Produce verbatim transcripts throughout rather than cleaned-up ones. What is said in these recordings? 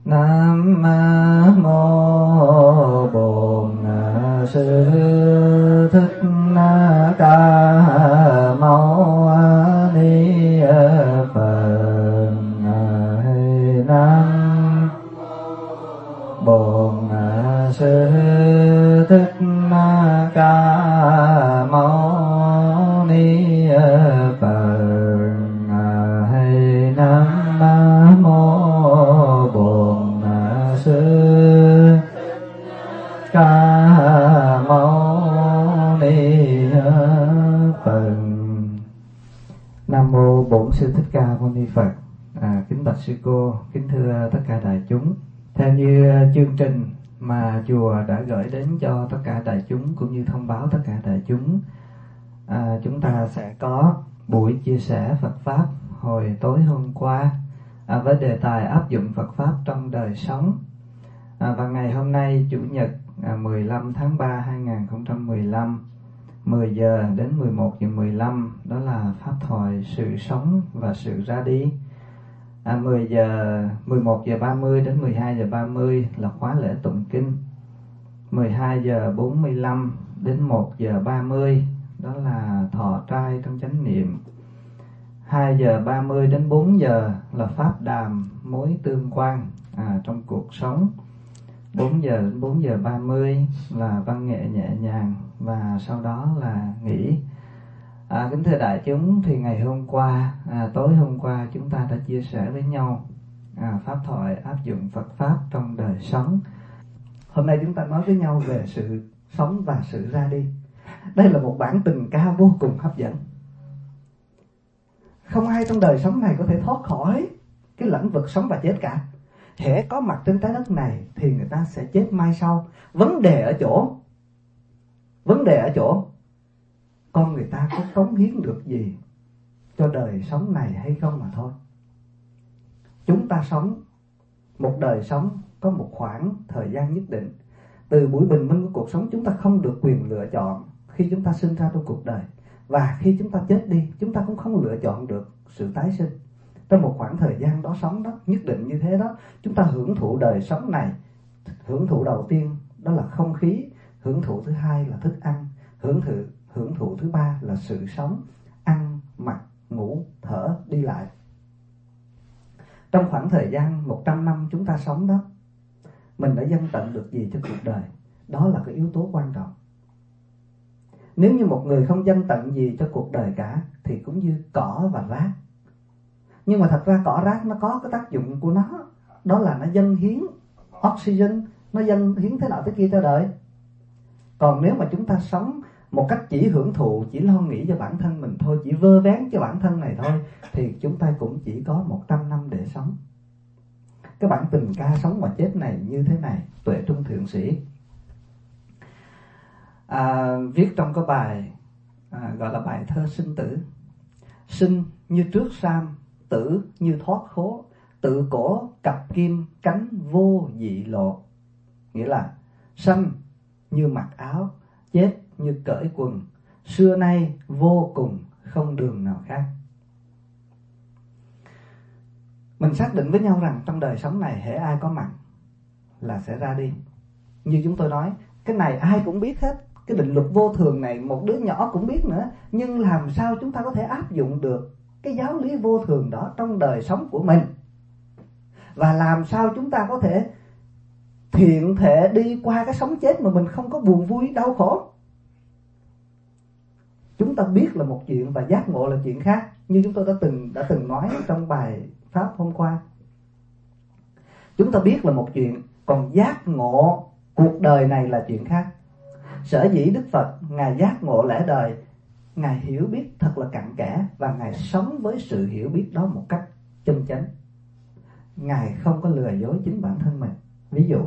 Nam mô Bổn Sư Thích Ca Mâu Ni Phật. Nam Bổn Sư Thích Ca Mâu Ni Phật. Nam mô Bổn Sư Ca Mâu Ni Phật. Nam mô Bổn Sư Thích Ca Mâu Ni Phật. À, kính bạch sư cô, kính thưa tất cả đại chúng. Theo như chương trình mà chùa đã gửi đến cho tất cả đại chúng cũng như thông báo tất cả đại chúng, à, chúng ta sẽ có buổi chia sẻ Phật pháp hồi tối hôm qua à, với đề tài áp dụng Phật pháp trong đời sống. À, và ngày hôm nay Chủ nhật à, mười lăm tháng ba hai nghìn không trăm mười lăm, mười giờ đến mười một giờ mười lăm, đó là pháp thoại sự sống và sự ra đi. À, mười giờ, mười một giờ ba mươi đến mười hai giờ ba mươi là khóa lễ tụng kinh. mười hai giờ bốn mươi lăm đến một giờ ba mươi đó là thọ trai trong chánh niệm. hai giờ ba mươi đến bốn giờ là pháp đàm mối tương quan à, trong cuộc sống. bốn giờ đến bốn giờ ba mươi là văn nghệ nhẹ nhàng và sau đó là nghỉ. À, kính thưa đại chúng, thì ngày hôm qua, à, tối hôm qua chúng ta đã chia sẻ với nhau à, pháp thoại áp dụng Phật pháp trong đời sống. Hôm nay chúng ta nói với nhau về sự sống và sự ra đi. Đây là một bản tình ca vô cùng hấp dẫn. Không ai trong đời sống này có thể thoát khỏi cái lĩnh vực sống và chết cả. Hễ có mặt trên trái đất này thì người ta sẽ chết mai sau. Vấn đề ở chỗ Vấn đề ở chỗ con người ta có cống hiến được gì cho đời sống này hay không mà thôi. Chúng ta sống một đời sống có một khoảng thời gian nhất định. Từ buổi bình minh của cuộc sống, chúng ta không được quyền lựa chọn khi chúng ta sinh ra trong cuộc đời. Và khi chúng ta chết đi, chúng ta cũng không lựa chọn được sự tái sinh. Trong một khoảng thời gian đó sống đó, nhất định như thế đó, chúng ta hưởng thụ đời sống này. Hưởng thụ đầu tiên đó là không khí, hưởng thụ thứ hai là thức ăn, hưởng thụ, hưởng thụ thứ ba là sự sống, ăn, mặc, ngủ, thở, đi lại. Trong khoảng thời gian một trăm năm chúng ta sống đó, mình đã dâng tận được gì cho cuộc đời? Đó là cái yếu tố quan trọng. Nếu như một người không dâng tận gì cho cuộc đời cả thì cũng như cỏ và rác. Nhưng mà thật ra cỏ rác nó có cái tác dụng của nó, đó là nó dâng hiến oxygen, nó dâng hiến thế nào thế kia cho đời. Còn nếu mà chúng ta sống một cách chỉ hưởng thụ, chỉ lo nghĩ cho bản thân mình thôi, chỉ vơ vén cho bản thân này thôi, thì chúng ta cũng chỉ có một trăm năm để sống. Cái bản tình ca sống và chết này như thế này, Tuệ Trung Thượng Sĩ à, viết trong cái bài à, gọi là bài thơ sinh tử. Sinh như trước sam, tử như thoát khố, tự cổ cặp kim cánh vô dị lộ. Nghĩa là sanh như mặc áo, chết như cởi quần, xưa nay vô cùng không đường nào khác. Mình xác định với nhau rằng trong đời sống này hễ ai có mặt là sẽ ra đi. Như chúng tôi nói, cái này ai cũng biết hết. Cái định luật vô thường này một đứa nhỏ cũng biết nữa. Nhưng làm sao chúng ta có thể áp dụng được cái giáo lý vô thường đó trong đời sống của mình? Và làm sao chúng ta có thể thiện thể đi qua cái sống chết mà mình không có buồn vui đau khổ? Chúng ta biết là một chuyện và giác ngộ là chuyện khác. Như chúng tôi đã từng đã từng nói trong bài pháp hôm qua. Chúng ta biết là một chuyện, còn giác ngộ cuộc đời này là chuyện khác. Sở dĩ Đức Phật Ngài giác ngộ lẽ đời, Ngài hiểu biết thật là cặn kẽ và Ngài sống với sự hiểu biết đó một cách chân chánh. Ngài không có lừa dối chính bản thân mình. Ví dụ,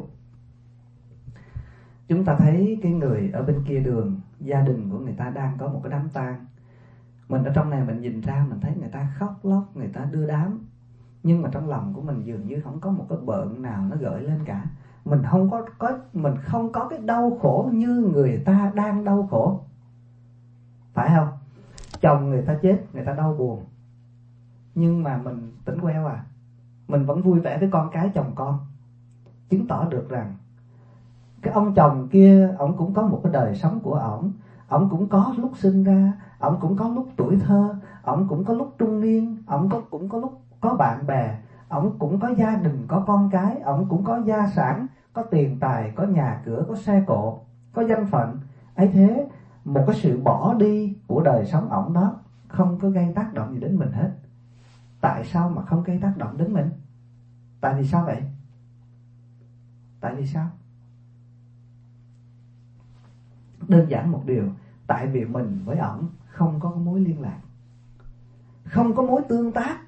chúng ta thấy cái người ở bên kia đường, gia đình của người ta đang có một cái đám tang. Mình ở trong này mình nhìn ra, mình thấy người ta khóc lóc, người ta đưa đám. Nhưng mà trong lòng của mình dường như không có một cái bợn nào nó gợi lên cả. Mình không có, có mình không có cái đau khổ như người ta đang đau khổ. Phải không? Chồng người ta chết, người ta đau buồn. Nhưng mà mình tỉnh queo à. Mình vẫn vui vẻ với con cái chồng con. chứng tỏ được rằng cái ông chồng kia, ổng cũng có một cái đời sống của ổng, ổng cũng có lúc sinh ra, ổng cũng có lúc tuổi thơ, ổng cũng có lúc trung niên, ổng có cũng có lúc có bạn bè, ổng cũng có gia đình, có con cái, ổng cũng có gia sản, có tiền tài, có nhà cửa, có xe cộ, có danh phận. Ấy thế một cái sự bỏ đi của đời sống ổng đó không có gây tác động gì đến mình hết. Tại sao mà không gây tác động đến mình? Tại vì sao vậy? Tại vì sao? Đơn giản một điều, tại vì mình với ổng không có mối liên lạc, không có mối tương tác.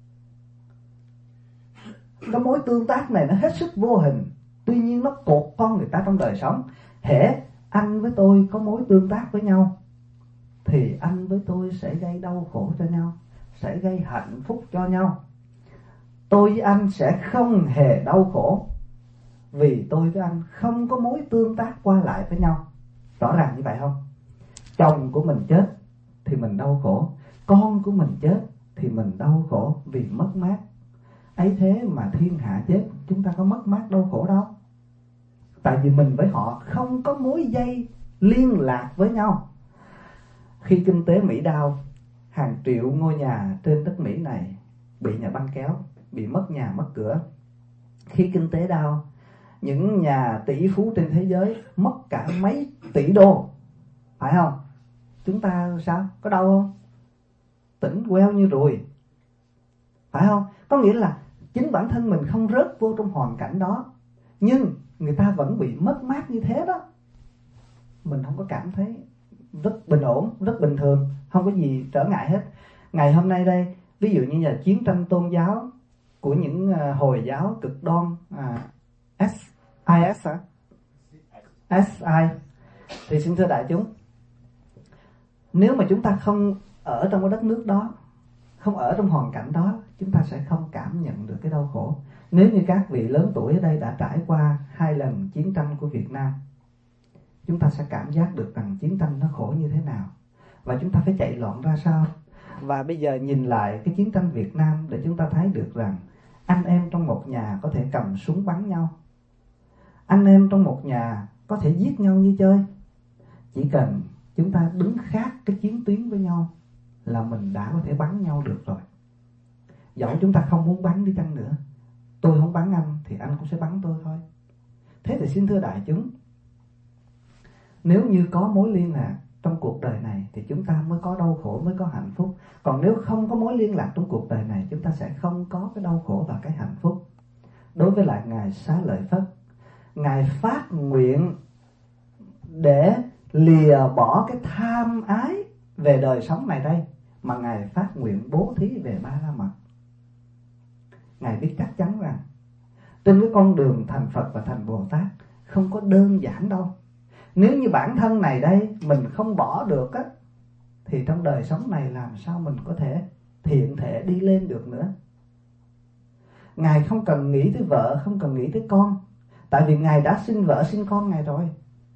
Cái mối tương tác này nó hết sức vô hình, tuy nhiên nó cột con người ta trong đời sống. Hễ anh với tôi có mối tương tác với nhau thì anh với tôi sẽ gây đau khổ cho nhau, sẽ gây hạnh phúc cho nhau. Tôi với anh sẽ không hề đau khổ vì tôi với anh không có mối tương tác qua lại với nhau. Rõ ràng như vậy không? Chồng của mình chết thì mình đau khổ, con của mình chết thì mình đau khổ vì mất mát. Ấy thế mà thiên hạ chết, chúng ta có mất mát đau khổ đâu. Tại vì mình với họ không có mối dây liên lạc với nhau. Khi kinh tế Mỹ đau, hàng triệu ngôi nhà trên đất Mỹ này bị nhà băng kéo, bị mất nhà mất cửa. Khi kinh tế đau, những nhà tỷ phú trên thế giới mất cả mấy tỷ đô, phải không? Chúng ta sao? Có đau không? Tỉnh queo như ruồi, phải không? Có nghĩa là chính bản thân mình không rớt vô trong hoàn cảnh đó, nhưng người ta vẫn bị mất mát như thế đó. Mình không có cảm thấy, rất bình ổn, rất bình thường, không có gì trở ngại hết. Ngày hôm nay đây, ví dụ như là chiến tranh tôn giáo của những uh, Hồi giáo cực đoan, uh, S I S hả? S I. Thì xin thưa đại chúng, nếu mà chúng ta không ở trong cái đất nước đó, không ở trong hoàn cảnh đó, chúng ta sẽ không cảm nhận được cái đau khổ. Nếu như các vị lớn tuổi ở đây đã trải qua hai lần chiến tranh của Việt Nam, chúng ta sẽ cảm giác được rằng chiến tranh nó khổ như thế nào, và chúng ta phải chạy loạn ra sao. Và bây giờ nhìn lại cái chiến tranh Việt Nam để chúng ta thấy được rằng anh em trong một nhà có thể cầm súng bắn nhau, anh em trong một nhà có thể giết nhau như chơi. Chỉ cần chúng ta đứng khác cái chiến tuyến với nhau là mình đã có thể bắn nhau được rồi. Dẫu chúng ta không muốn bắn đi chăng nữa, tôi không bắn anh thì anh cũng sẽ bắn tôi thôi. Thế thì xin thưa đại chúng, nếu như có mối liên lạc trong cuộc đời này thì chúng ta mới có đau khổ, mới có hạnh phúc. Còn nếu không có mối liên lạc trong cuộc đời này, chúng ta sẽ không có cái đau khổ và cái hạnh phúc. Đối với lại Ngài Xá Lợi Phất, Ngài phát nguyện để lìa bỏ cái tham ái về đời sống này đây, mà Ngài phát nguyện bố thí về Ba La Mật. Ngài biết chắc chắn rằng trên cái con đường thành Phật và thành Bồ Tát không có đơn giản đâu. Nếu như bản thân này đây mình không bỏ được á, thì trong đời sống này làm sao mình có thể thiện thể đi lên được nữa. Ngài không cần nghĩ tới vợ, không cần nghĩ tới con, tại vì Ngài đã sinh vợ sinh con Ngài rồi.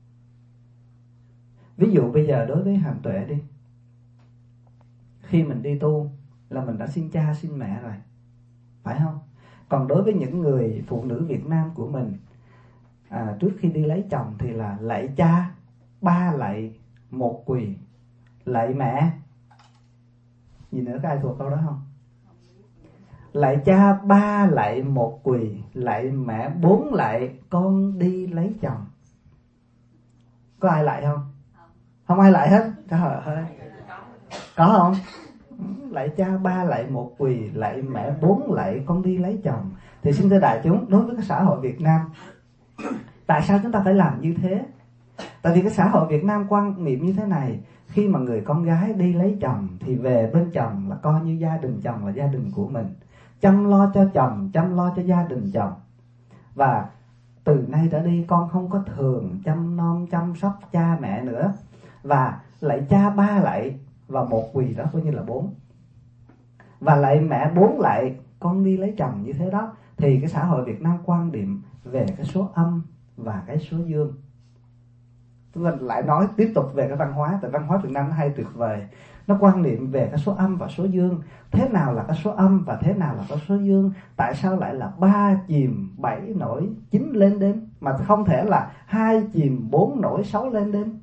Ví dụ bây giờ đối với Hàm Tuệ đi, khi mình đi tu là mình đã sinh cha sinh mẹ rồi, phải không? Còn đối với những người phụ nữ Việt Nam của mình, à, trước khi đi lấy chồng thì là lạy cha ba lạy một quỳ, lạy mẹ, gì nữa, có ai thuộc câu đó không? Lạy cha ba lạy một quỳ, lạy mẹ bốn lạy con đi lấy chồng. Có ai lạy không? Không ai lạy hết. Trời ơi, có không? Lạy cha ba lạy một quỳ, lạy mẹ bốn lạy con đi lấy chồng. Thì xin thưa đại chúng, đối với cái xã hội Việt Nam, tại sao chúng ta phải làm như thế? Tại vì cái xã hội Việt Nam quan niệm như thế này: khi mà người con gái đi lấy chồng thì về bên chồng là coi như gia đình chồng là gia đình của mình, chăm lo cho chồng, chăm lo cho gia đình chồng. Và từ nay trở đi con không có thường chăm nom chăm sóc cha mẹ nữa. Và lạy cha ba lạy và một quỳ đó coi như là bốn. Và lạy mẹ bốn lạy con đi lấy chồng như thế đó. Thì cái xã hội Việt Nam quan niệm về cái số âm và cái số dương. Chúng ta lại nói tiếp tục về cái văn hóa. Tại văn hóa Việt Nam nó hay tuyệt vời. Nó quan niệm về cái số âm và số dương. Thế nào là cái số âm và thế nào là cái số dương? Tại sao lại là ba chìm bảy nổi chín lên đêm, mà không thể là hai chìm bốn nổi sáu lên đêm?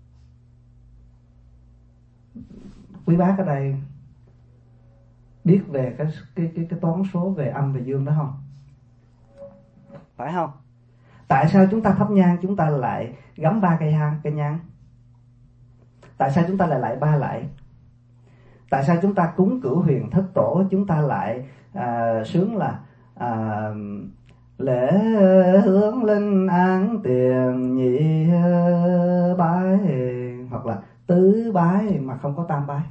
Quý bác ở đây biết về cái cái cái cái toán số về âm và dương đó không? Phải không? Tại sao chúng ta thắp nhang chúng ta lại gắm ba cây hang cây nhang? Tại sao chúng ta lại lại ba lại? Tại sao chúng ta cúng cửu huyền thất tổ chúng ta lại à, sướng là à, lễ hướng linh án tiền nhị bái, hoặc là tứ bái mà không có tam bái?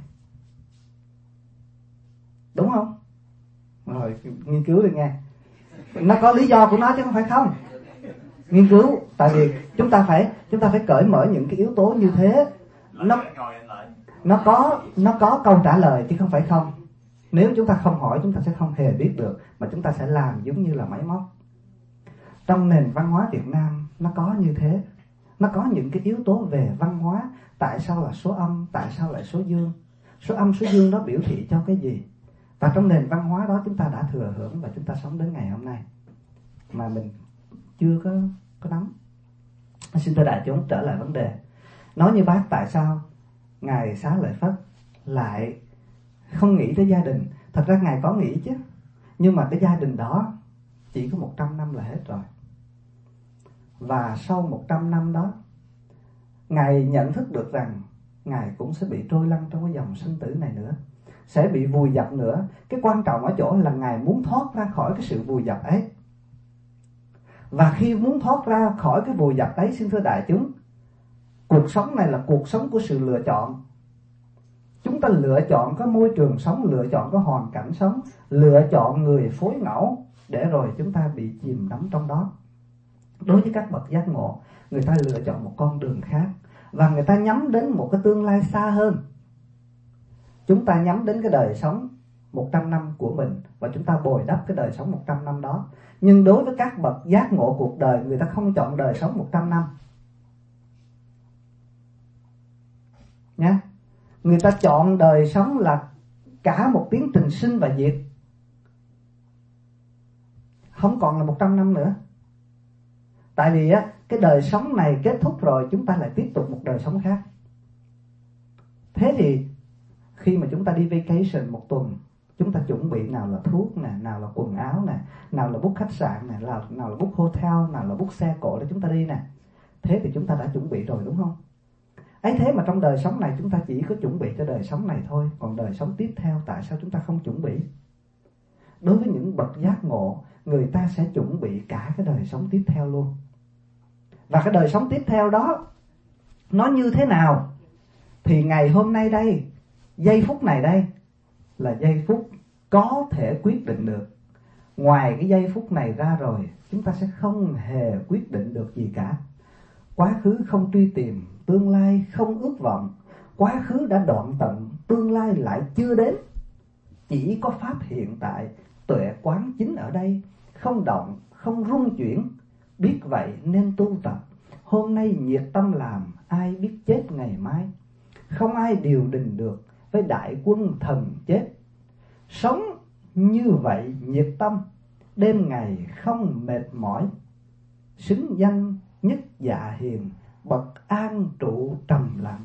Đúng không? Rồi nghiên cứu đi nghe. Nó có lý do của nó chứ không phải không. Nghiên cứu, tại vì chúng ta phải chúng ta phải cởi mở những cái yếu tố như thế. Nó nó có nó có câu trả lời chứ không phải không. Nếu chúng ta không hỏi chúng ta sẽ không hề biết được, mà chúng ta sẽ làm giống như là máy móc. Trong nền văn hóa Việt Nam nó có như thế. Nó có những cái yếu tố về văn hóa. Tại sao là số âm, tại sao lại số dương? Số âm số dương đó biểu thị cho cái gì? Và trong nền văn hóa đó chúng ta đã thừa hưởng và chúng ta sống đến ngày hôm nay mà mình chưa có có nắm. Xin thưa đại chúng, trở lại vấn đề. Nói như bác, tại sao Ngài Xá Lợi Phất lại không nghĩ tới gia đình? Thật ra Ngài có nghĩ chứ, nhưng mà cái gia đình đó chỉ có một trăm năm là hết rồi. Và sau một trăm năm đó, Ngài nhận thức được rằng Ngài cũng sẽ bị trôi lăn trong cái dòng sinh tử này nữa, sẽ bị vùi dập nữa. Cái quan trọng ở chỗ là Ngài muốn thoát ra khỏi cái sự vùi dập ấy. Và khi muốn thoát ra khỏi cái vùi dập ấy, xin thưa đại chúng, cuộc sống này là cuộc sống của sự lựa chọn. Chúng ta lựa chọn có môi trường sống, lựa chọn có hoàn cảnh sống, lựa chọn người phối ngẫu, để rồi chúng ta bị chìm đắm trong đó. Đối với các bậc giác ngộ, người ta lựa chọn một con đường khác, và người ta nhắm đến một cái tương lai xa hơn. Chúng ta nhắm đến cái đời sống một trăm năm của mình, và chúng ta bồi đắp cái đời sống một trăm năm đó. Nhưng đối với các bậc giác ngộ cuộc đời, người ta không chọn đời sống một trăm năm nha. Người ta chọn đời sống là cả một tiến trình sinh và diệt, không còn là một trăm năm nữa. Tại vì á, cái đời sống này kết thúc rồi, chúng ta lại tiếp tục một đời sống khác. Thế thì khi mà chúng ta đi vacation một tuần, chúng ta chuẩn bị nào là thuốc nè, nào là quần áo nè, nào là book khách sạn nè, nào, nào là book hotel, nào là book xe cộ để chúng ta đi nè. Thế thì chúng ta đã chuẩn bị rồi đúng không? Ấy thế mà trong đời sống này chúng ta chỉ có chuẩn bị cho đời sống này thôi. Còn đời sống tiếp theo tại sao chúng ta không chuẩn bị? Đối với những bậc giác ngộ, người ta sẽ chuẩn bị cả cái đời sống tiếp theo luôn. Và cái đời sống tiếp theo đó nó như thế nào? Thì ngày hôm nay đây, giây phút này đây, là giây phút có thể quyết định được. Ngoài cái giây phút này ra rồi, chúng ta sẽ không hề quyết định được gì cả. Quá khứ không truy tìm, tương lai không ước vọng. Quá khứ đã đoạn tận, tương lai lại chưa đến. Chỉ có pháp hiện tại, tuệ quán chính ở đây, không động, không rung chuyển. Biết vậy nên tu tập. Hôm nay nhiệt tâm làm, ai biết chết ngày mai. Không ai điều đình được với đại quân thần chết. Sống như vậy nhiệt tâm, đêm ngày không mệt mỏi. Xứng danh nhất dạ hiền, bậc an trụ trầm lặng.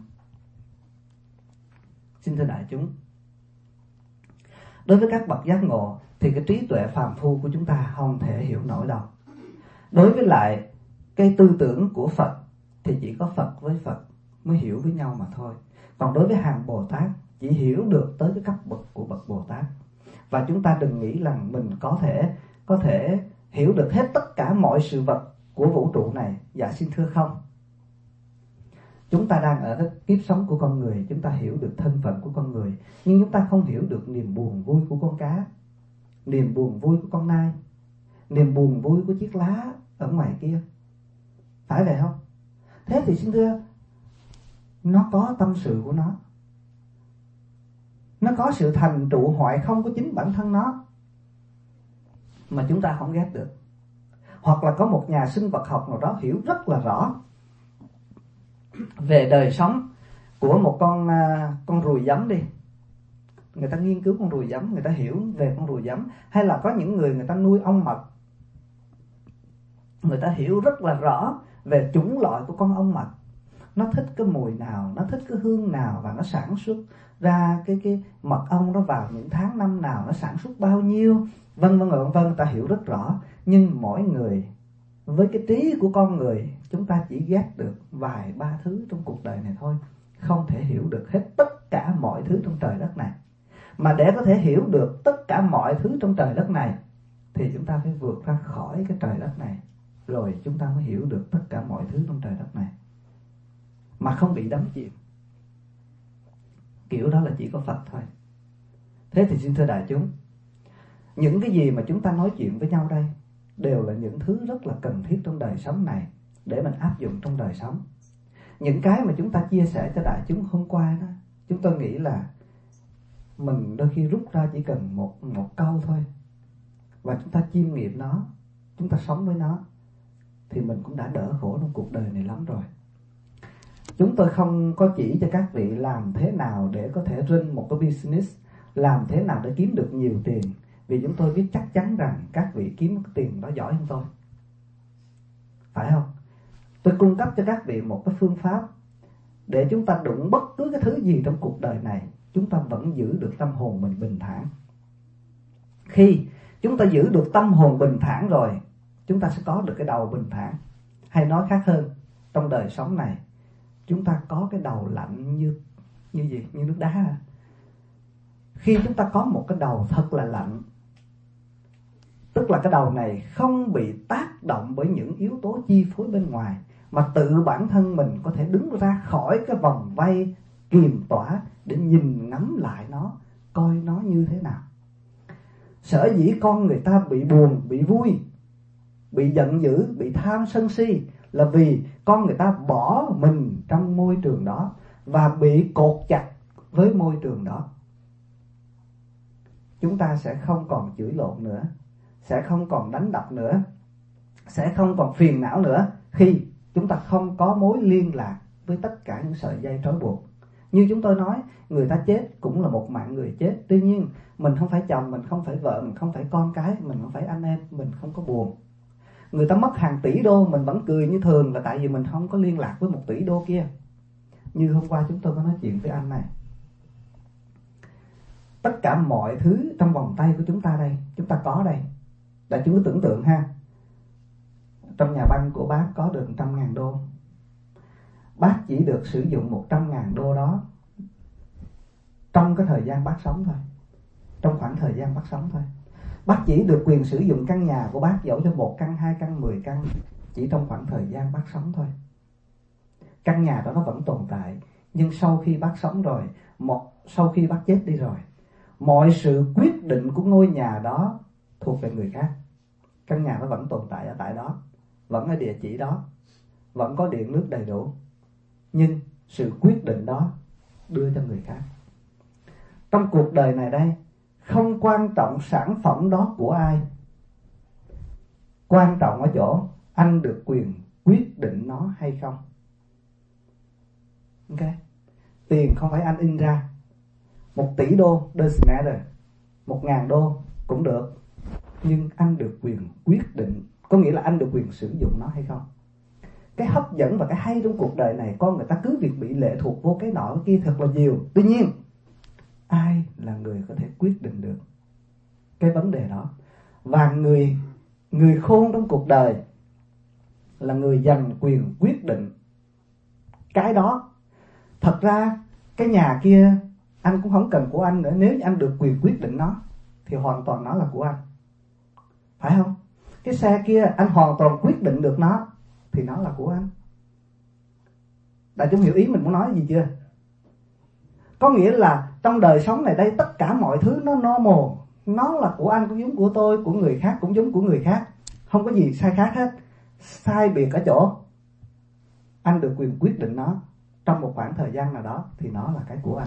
Xin thưa đại chúng, đối với các bậc giác ngộ thì cái trí tuệ phàm phu của chúng ta không thể hiểu nổi đâu. Đối với lại cái tư tưởng của Phật thì chỉ có Phật với Phật mới hiểu với nhau mà thôi. Còn đối với hàng Bồ Tát chỉ hiểu được tới cái cấp bậc của bậc Bồ Tát. Và chúng ta đừng nghĩ rằng mình có thể có thể hiểu được hết tất cả mọi sự vật của vũ trụ này. Dạ xin thưa không. Chúng ta đang ở cái kiếp sống của con người, chúng ta hiểu được thân phận của con người, nhưng chúng ta không hiểu được niềm buồn vui của con cá, niềm buồn vui của con nai, niềm buồn vui của chiếc lá ở ngoài kia. Phải vậy không? Thế thì xin thưa, nó có tâm sự của nó, nó có sự thành trụ hoại không của chính bản thân nó mà chúng ta không ghét được. Hoặc là có một nhà sinh vật học nào đó hiểu rất là rõ về đời sống của một con con ruồi giấm đi. Người ta nghiên cứu con ruồi giấm, người ta hiểu về con ruồi giấm. Hay là có những người người ta nuôi ong mật, người ta hiểu rất là rõ về chủng loại của con ong mật. Nó thích cái mùi nào, nó thích cái hương nào, và nó sản xuất ra cái cái mật ong đó vào những tháng năm nào, nó sản xuất bao nhiêu, vân vân vân vân. Ta hiểu rất rõ. Nhưng mỗi người với cái trí của con người, chúng ta chỉ ghét được vài ba thứ trong cuộc đời này thôi, không thể hiểu được hết tất cả mọi thứ trong trời đất này. Mà để có thể hiểu được tất cả mọi thứ trong trời đất này thì chúng ta phải vượt ra khỏi cái trời đất này, rồi chúng ta mới hiểu được tất cả mọi thứ trong trời đất này mà không bị đắm chìm. Kiểu đó là chỉ có Phật thôi. Thế thì xin thưa đại chúng, những cái gì mà chúng ta nói chuyện với nhau đây đều là những thứ rất là cần thiết trong đời sống này để mình áp dụng trong đời sống. Những cái mà chúng ta chia sẻ cho đại chúng hôm qua đó, chúng tôi nghĩ là mình đôi khi rút ra chỉ cần một, một câu thôi, và chúng ta chiêm nghiệm nó, chúng ta sống với nó, thì mình cũng đã đỡ khổ trong cuộc đời này lắm rồi. Chúng tôi không có chỉ cho các vị làm thế nào để có thể run một cái business, làm thế nào để kiếm được nhiều tiền, vì chúng tôi biết chắc chắn rằng các vị kiếm cái tiền đó giỏi hơn tôi, phải không? Tôi cung cấp cho các vị một cái phương pháp để chúng ta đụng bất cứ cái thứ gì trong cuộc đời này, chúng ta vẫn giữ được tâm hồn mình bình thản. Khi chúng ta giữ được tâm hồn bình thản rồi, chúng ta sẽ có được cái đầu bình thản. Hay nói khác hơn, trong đời sống này chúng ta có cái đầu lạnh như như gì? Như nước đá. Khi chúng ta có một cái đầu thật là lạnh, tức là cái đầu này không bị tác động bởi những yếu tố chi phối bên ngoài, mà tự bản thân mình có thể đứng ra khỏi cái vòng vây kiềm tỏa để nhìn ngắm lại nó, coi nó như thế nào. Sở dĩ con người ta bị buồn, bị vui, bị giận dữ, bị tham sân si là vì con người ta bỏ mình trong môi trường đó và bị cột chặt với môi trường đó. Chúng ta sẽ không còn chửi lộn nữa, sẽ không còn đánh đập nữa, sẽ không còn phiền não nữa khi chúng ta không có mối liên lạc với tất cả những sợi dây trói buộc. Như chúng tôi nói, người ta chết cũng là một mạng người chết. Tuy nhiên mình không phải chồng, mình không phải vợ, mình không phải con cái, mình không phải anh em, mình không có buồn. Người ta mất hàng tỷ đô, mình vẫn cười như thường là tại vì mình không có liên lạc với một tỷ đô kia. Như hôm qua chúng tôi có nói chuyện với anh này, tất cả mọi thứ trong vòng tay của chúng ta đây, chúng ta có đây. Đại chúng cứ tưởng tượng ha, trong nhà băng của bác có được một trăm ngàn đô. Bác chỉ được sử dụng một trăm ngàn đô đó trong cái thời gian bác sống thôi, trong khoảng thời gian bác sống thôi. Bác chỉ được quyền sử dụng căn nhà của bác, dẫu cho một căn, hai căn, mười căn, chỉ trong khoảng thời gian bác sống thôi. Căn nhà đó nó vẫn tồn tại, nhưng sau khi bác sống rồi, một, sau khi bác chết đi rồi, mọi sự quyết định của ngôi nhà đó thuộc về người khác. Căn nhà nó vẫn tồn tại ở tại đó, vẫn ở địa chỉ đó, vẫn có điện nước đầy đủ, nhưng sự quyết định đó đưa cho người khác. Trong cuộc đời này đây, không quan trọng sản phẩm đó của ai, quan trọng ở chỗ anh được quyền quyết định nó hay không. Ok, tiền không phải anh in ra, một tỷ đô doesn't matter, một ngàn đô cũng được, nhưng anh được quyền quyết định, có nghĩa là anh được quyền sử dụng nó hay không. Cái hấp dẫn và cái hay trong cuộc đời này, con người ta cứ việc bị lệ thuộc vô cái nọ cái kia thật là nhiều. Tuy nhiên ai là người có thể quyết định được cái vấn đề đó? Và người người khôn trong cuộc đời là người giành quyền quyết định cái đó. Thật ra cái nhà kia anh cũng không cần của anh nữa, nếu anh được quyền quyết định nó thì hoàn toàn nó là của anh, phải không? Cái xe kia anh hoàn toàn quyết định được nó thì nó là của anh. Đại chúng hiểu ý mình muốn nói gì chưa? Có nghĩa là trong đời sống này đây, tất cả mọi thứ nó normal, nó là của anh cũng giống của tôi, của người khác cũng giống của người khác, không có gì sai khác hết. Sai biệt ở chỗ anh được quyền quyết định nó trong một khoảng thời gian nào đó thì nó là cái của anh.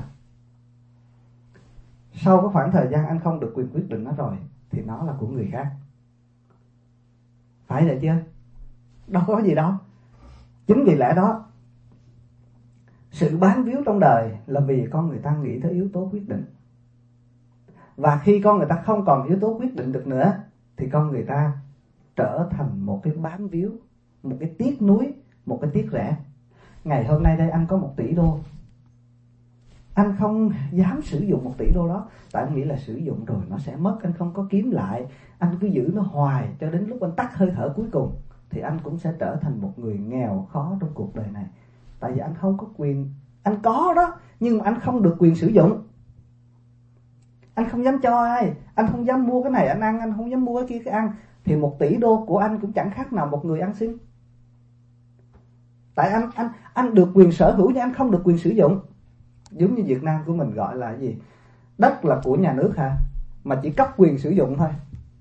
Sau cái khoảng thời gian anh không được quyền quyết định nó rồi thì nó là của người khác. Phải vậy chưa? Đâu có gì đâu. Chính vì lẽ đó, Sự bám víu trong đời là vì con người ta nghĩ tới yếu tố quyết định. Và khi con người ta không còn yếu tố quyết định được nữa thì con người ta trở thành một cái bám víu, một cái tiếc nuối, một cái tiếc rẻ. Ngày hôm nay đây anh có một tỷ đô, anh không dám sử dụng một tỷ đô đó, tại anh nghĩ là sử dụng rồi nó sẽ mất, anh không có kiếm lại. Anh cứ giữ nó hoài cho đến lúc anh tắt hơi thở cuối cùng thì anh cũng sẽ trở thành một người nghèo khó trong cuộc đời này. Tại vì anh không có quyền, anh có đó nhưng mà anh không được quyền sử dụng. Anh không dám cho ai, anh không dám mua cái này anh ăn, anh không dám mua cái kia cái ăn. Thì một tỷ đô của anh cũng chẳng khác nào một người ăn xin. Tại anh anh anh được quyền sở hữu nhưng anh không được quyền sử dụng. Giống như Việt Nam của mình gọi là cái gì? Đất là của nhà nước hả? Mà chỉ cấp quyền sử dụng thôi.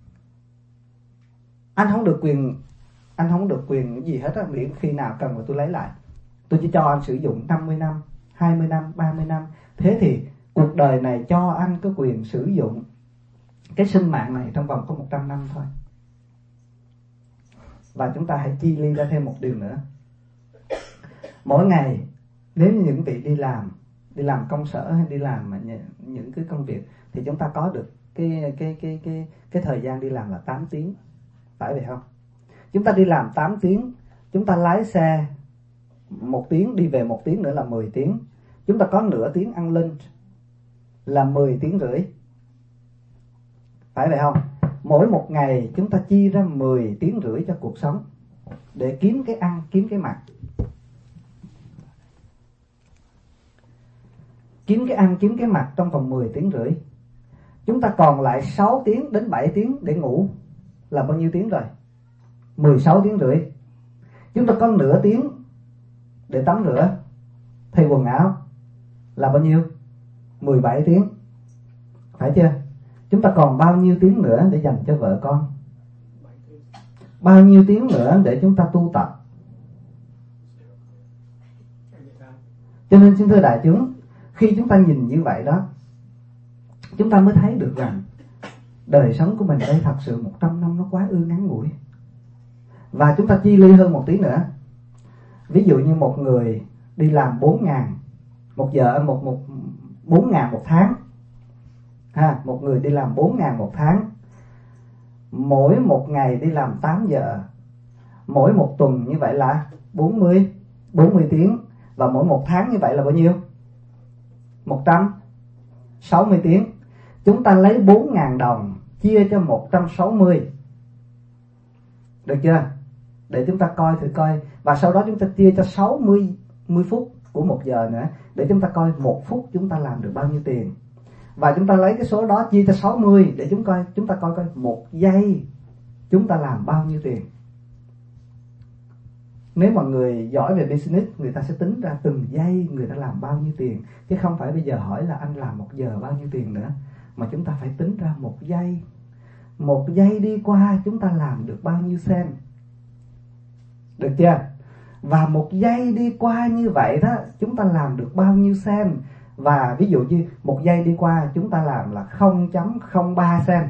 Anh không được quyền, anh không được quyền cái gì hết á, miễn khi nào cần mà tôi lấy lại. Tôi chỉ cho anh sử dụng năm mươi năm, hai mươi năm, ba mươi năm. Thế thì cuộc đời này cho anh có quyền sử dụng cái sinh mạng này trong vòng có một trăm năm thôi. Và chúng ta hãy chi ly ra thêm một điều nữa. Mỗi ngày nếu như những vị đi làm, đi làm công sở hay đi làm những cái công việc thì chúng ta có được cái cái cái cái cái thời gian đi làm là tám tiếng. Phải vậy không? Chúng ta đi làm tám tiếng, chúng ta lái xe một tiếng, đi về một tiếng nữa là mười tiếng. Chúng ta có nửa tiếng ăn lunch là mười tiếng rưỡi. Phải vậy không? Mỗi một ngày chúng ta chia ra mười tiếng rưỡi cho cuộc sống để kiếm cái ăn, kiếm cái mặc. Kiếm cái ăn, kiếm cái mặc trong vòng mười tiếng rưỡi. Chúng ta còn lại sáu tiếng đến bảy tiếng để ngủ là bao nhiêu tiếng rồi? mười sáu tiếng rưỡi. Chúng ta có nửa tiếng để tắm rửa, thay quần áo là bao nhiêu? mười bảy tiếng. Phải chưa? Chúng ta còn bao nhiêu tiếng nữa để dành cho vợ con? Bao nhiêu tiếng nữa để chúng ta tu tập? Cho nên xin thưa đại chúng, khi chúng ta nhìn như vậy đó, chúng ta mới thấy được rằng đời sống của mình đây thật sự một trăm năm nó quá ư ngắn ngủi. Và chúng ta chi ly hơn một tí nữa. Ví dụ như một người đi làm bốn ngàn một giờ, một một bốn ngàn một tháng. Ha, một người đi làm bốn ngàn một tháng. Mỗi một ngày đi làm tám giờ. Mỗi một tuần như vậy là bốn mươi tiếng. Và mỗi một tháng như vậy là bao nhiêu? một trăm sáu mươi tiếng. Chúng ta lấy bốn ngàn đồng chia cho một trăm sáu mươi. Được chưa? Để chúng ta coi thử coi. Và sau đó chúng ta chia cho sáu mươi phút của một giờ nữa, để chúng ta coi một phút chúng ta làm được bao nhiêu tiền. Và chúng ta lấy cái số đó chia cho sáu mươi để chúng coi, chúng ta coi coi một giây chúng ta làm bao nhiêu tiền. Nếu mà người giỏi về business, người ta sẽ tính ra từng giây người ta làm bao nhiêu tiền, chứ không phải bây giờ hỏi là anh làm một giờ bao nhiêu tiền nữa, mà chúng ta phải tính ra một giây. Một giây đi qua chúng ta làm được bao nhiêu sen. Được chưa? Và một giây đi qua như vậy đó, chúng ta làm được bao nhiêu sen. Và ví dụ như một giây đi qua chúng ta làm là không phẩy không ba sen,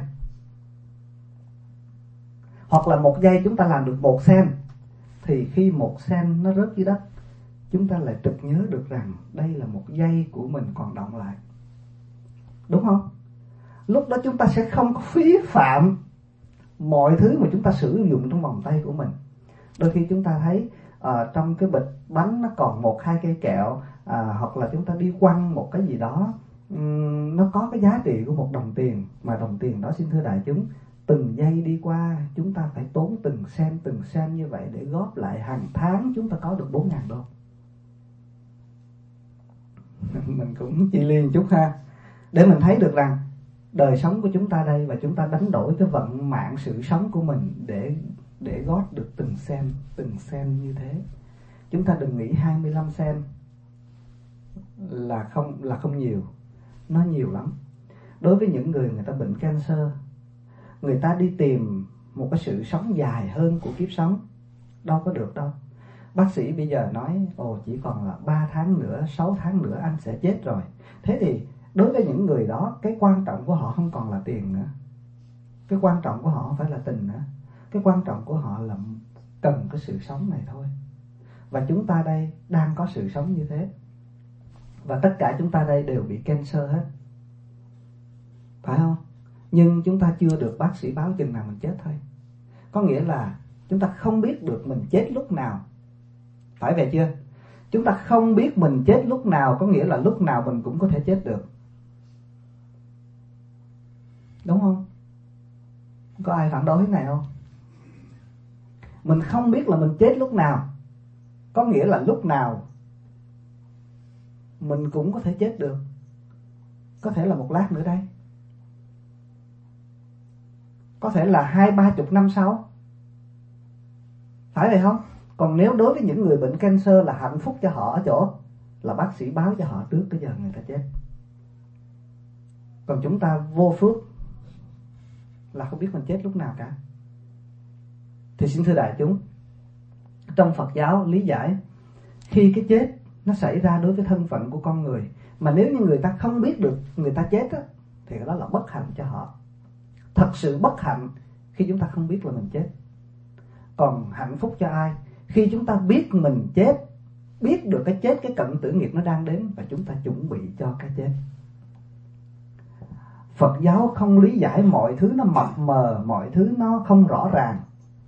hoặc là một giây chúng ta làm được một sen, thì khi một sen nó rớt dưới đất, chúng ta lại trực nhớ được rằng đây là một giây của mình còn đọng lại. Đúng không? Lúc đó chúng ta sẽ không phí phạm mọi thứ mà chúng ta sử dụng trong vòng tay của mình. Đôi khi chúng ta thấy uh, trong cái bịch bánh nó còn một hai cây kẹo, uh, hoặc là chúng ta đi quăng một cái gì đó, um, nó có cái giá trị của một đồng tiền, mà đồng tiền đó, xin thưa đại chúng, từng giây đi qua chúng ta phải tốn từng sen từng sen như vậy để góp lại, hàng tháng chúng ta có được bốn ngàn đô. Mình cũng chi ly một chút ha, để mình thấy được rằng đời sống của chúng ta đây, và chúng ta đánh đổi cái vận mạng sự sống của mình để để góp được từng sen từng sen như thế. Chúng ta đừng nghĩ hai mươi lăm sen là không là không nhiều, nó nhiều lắm. Đối với những người người ta bệnh cancer, người ta đi tìm một cái sự sống dài hơn của kiếp sống, đâu có được đâu. Bác sĩ bây giờ nói ồ chỉ còn là ba tháng nữa, sáu tháng nữa anh sẽ chết rồi. Thế thì đối với những người đó, cái quan trọng của họ không còn là tiền nữa, cái quan trọng của họ không phải là tình nữa, cái quan trọng của họ là cần cái sự sống này thôi. Và chúng ta đây đang có sự sống như thế. Và tất cả chúng ta đây đều bị cancer hết, phải không? Nhưng chúng ta chưa được bác sĩ báo chừng nào mình chết thôi. Có nghĩa là chúng ta không biết được mình chết lúc nào. Phải vậy chưa? Chúng ta không biết mình chết lúc nào, có nghĩa là lúc nào mình cũng có thể chết được. Đúng không? Có ai phản đối cái này không? Mình không biết là mình chết lúc nào, có nghĩa là lúc nào mình cũng có thể chết được. Có thể là một lát nữa đây, có thể là hai ba chục năm sau. Phải vậy không? Còn nếu đối với những người bệnh cancer là hạnh phúc cho họ ở chỗ là bác sĩ báo cho họ trước cái giờ người ta chết. Còn chúng ta vô phước là không biết mình chết lúc nào cả. Thì xin thưa đại chúng, trong Phật giáo lý giải, khi cái chết nó xảy ra đối với thân phận của con người, mà nếu như người ta không biết được người ta chết á, thì đó là bất hạnh cho họ. Thật sự bất hạnh khi chúng ta không biết là mình chết. Còn hạnh phúc cho ai? Khi chúng ta biết mình chết, biết được cái chết, cái cận tử nghiệp nó đang đến, và chúng ta chuẩn bị cho cái chết. Phật giáo không lý giải mọi thứ nó mập mờ, mọi thứ nó không rõ ràng,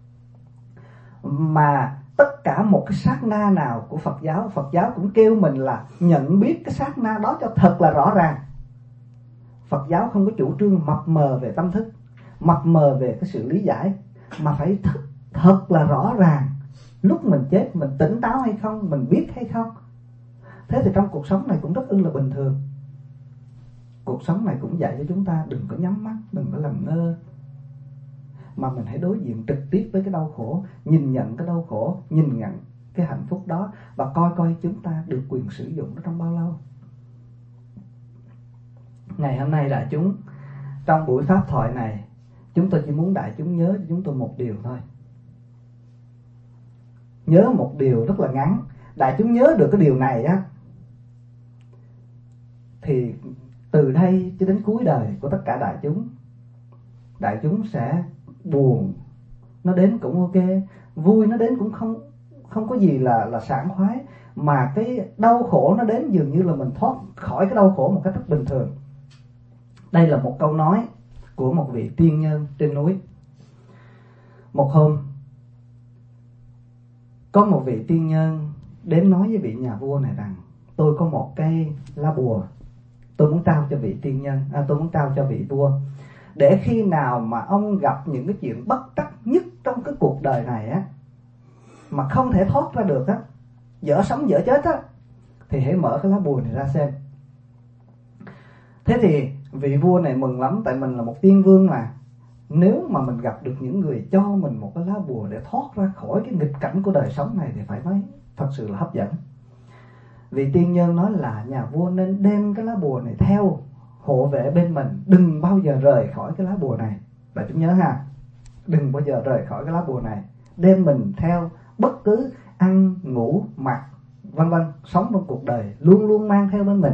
mà tất cả một cái sát na nào của Phật giáo, Phật giáo cũng kêu mình là nhận biết cái sát na đó cho thật là rõ ràng. Phật giáo không có chủ trương mập mờ về tâm thức, mập mờ về cái sự lý giải, mà phải thật, thật là rõ ràng. Lúc mình chết mình tỉnh táo hay không, mình biết hay không. Thế thì trong cuộc sống này cũng rất ư là bình thường. Cuộc sống này cũng dạy cho chúng ta đừng có nhắm mắt, đừng có làm ngơ, mà mình hãy đối diện trực tiếp với cái đau khổ, nhìn nhận cái đau khổ, nhìn nhận cái hạnh phúc đó, và coi coi chúng ta được quyền sử dụng nó trong bao lâu. Ngày hôm nay đại chúng, trong buổi pháp thoại này, chúng tôi chỉ muốn đại chúng nhớ cho chúng tôi một điều thôi. Nhớ một điều rất là ngắn. Đại chúng nhớ được cái điều này á, thì từ đây cho đến cuối đời của tất cả đại chúng, đại chúng sẽ buồn nó đến cũng ok, vui nó đến cũng không không có gì là là sảng khoái, mà cái đau khổ nó đến dường như là mình thoát khỏi cái đau khổ một cách rất bình thường. Đây là một câu nói của một vị tiên nhân trên núi. Một hôm, có một vị tiên nhân đến nói với vị nhà vua này rằng: tôi có một cây lá bùa, tôi muốn trao cho vị tiên nhân, à, tôi muốn trao cho vị vua, để khi nào mà ông gặp những cái chuyện bất trắc nhất trong cái cuộc đời này á, mà không thể thoát ra được á, dở sống dở chết á, thì hãy mở cái lá bùa này ra xem. Thế thì vị vua này mừng lắm, tại mình là một tiên vương mà. Nếu mà mình gặp được những người cho mình một cái lá bùa để thoát ra khỏi cái nghịch cảnh của đời sống này, thì phải nói thật sự là hấp dẫn. Vị tiên nhân nói là nhà vua nên đem cái lá bùa này theo, hộ vệ bên mình, đừng bao giờ rời khỏi cái lá bùa này. Và chúng nhớ ha, đừng bao giờ rời khỏi cái lá bùa này, đem mình theo bất cứ ăn, ngủ, mặc, vân vân, sống trong cuộc đời luôn luôn mang theo bên mình.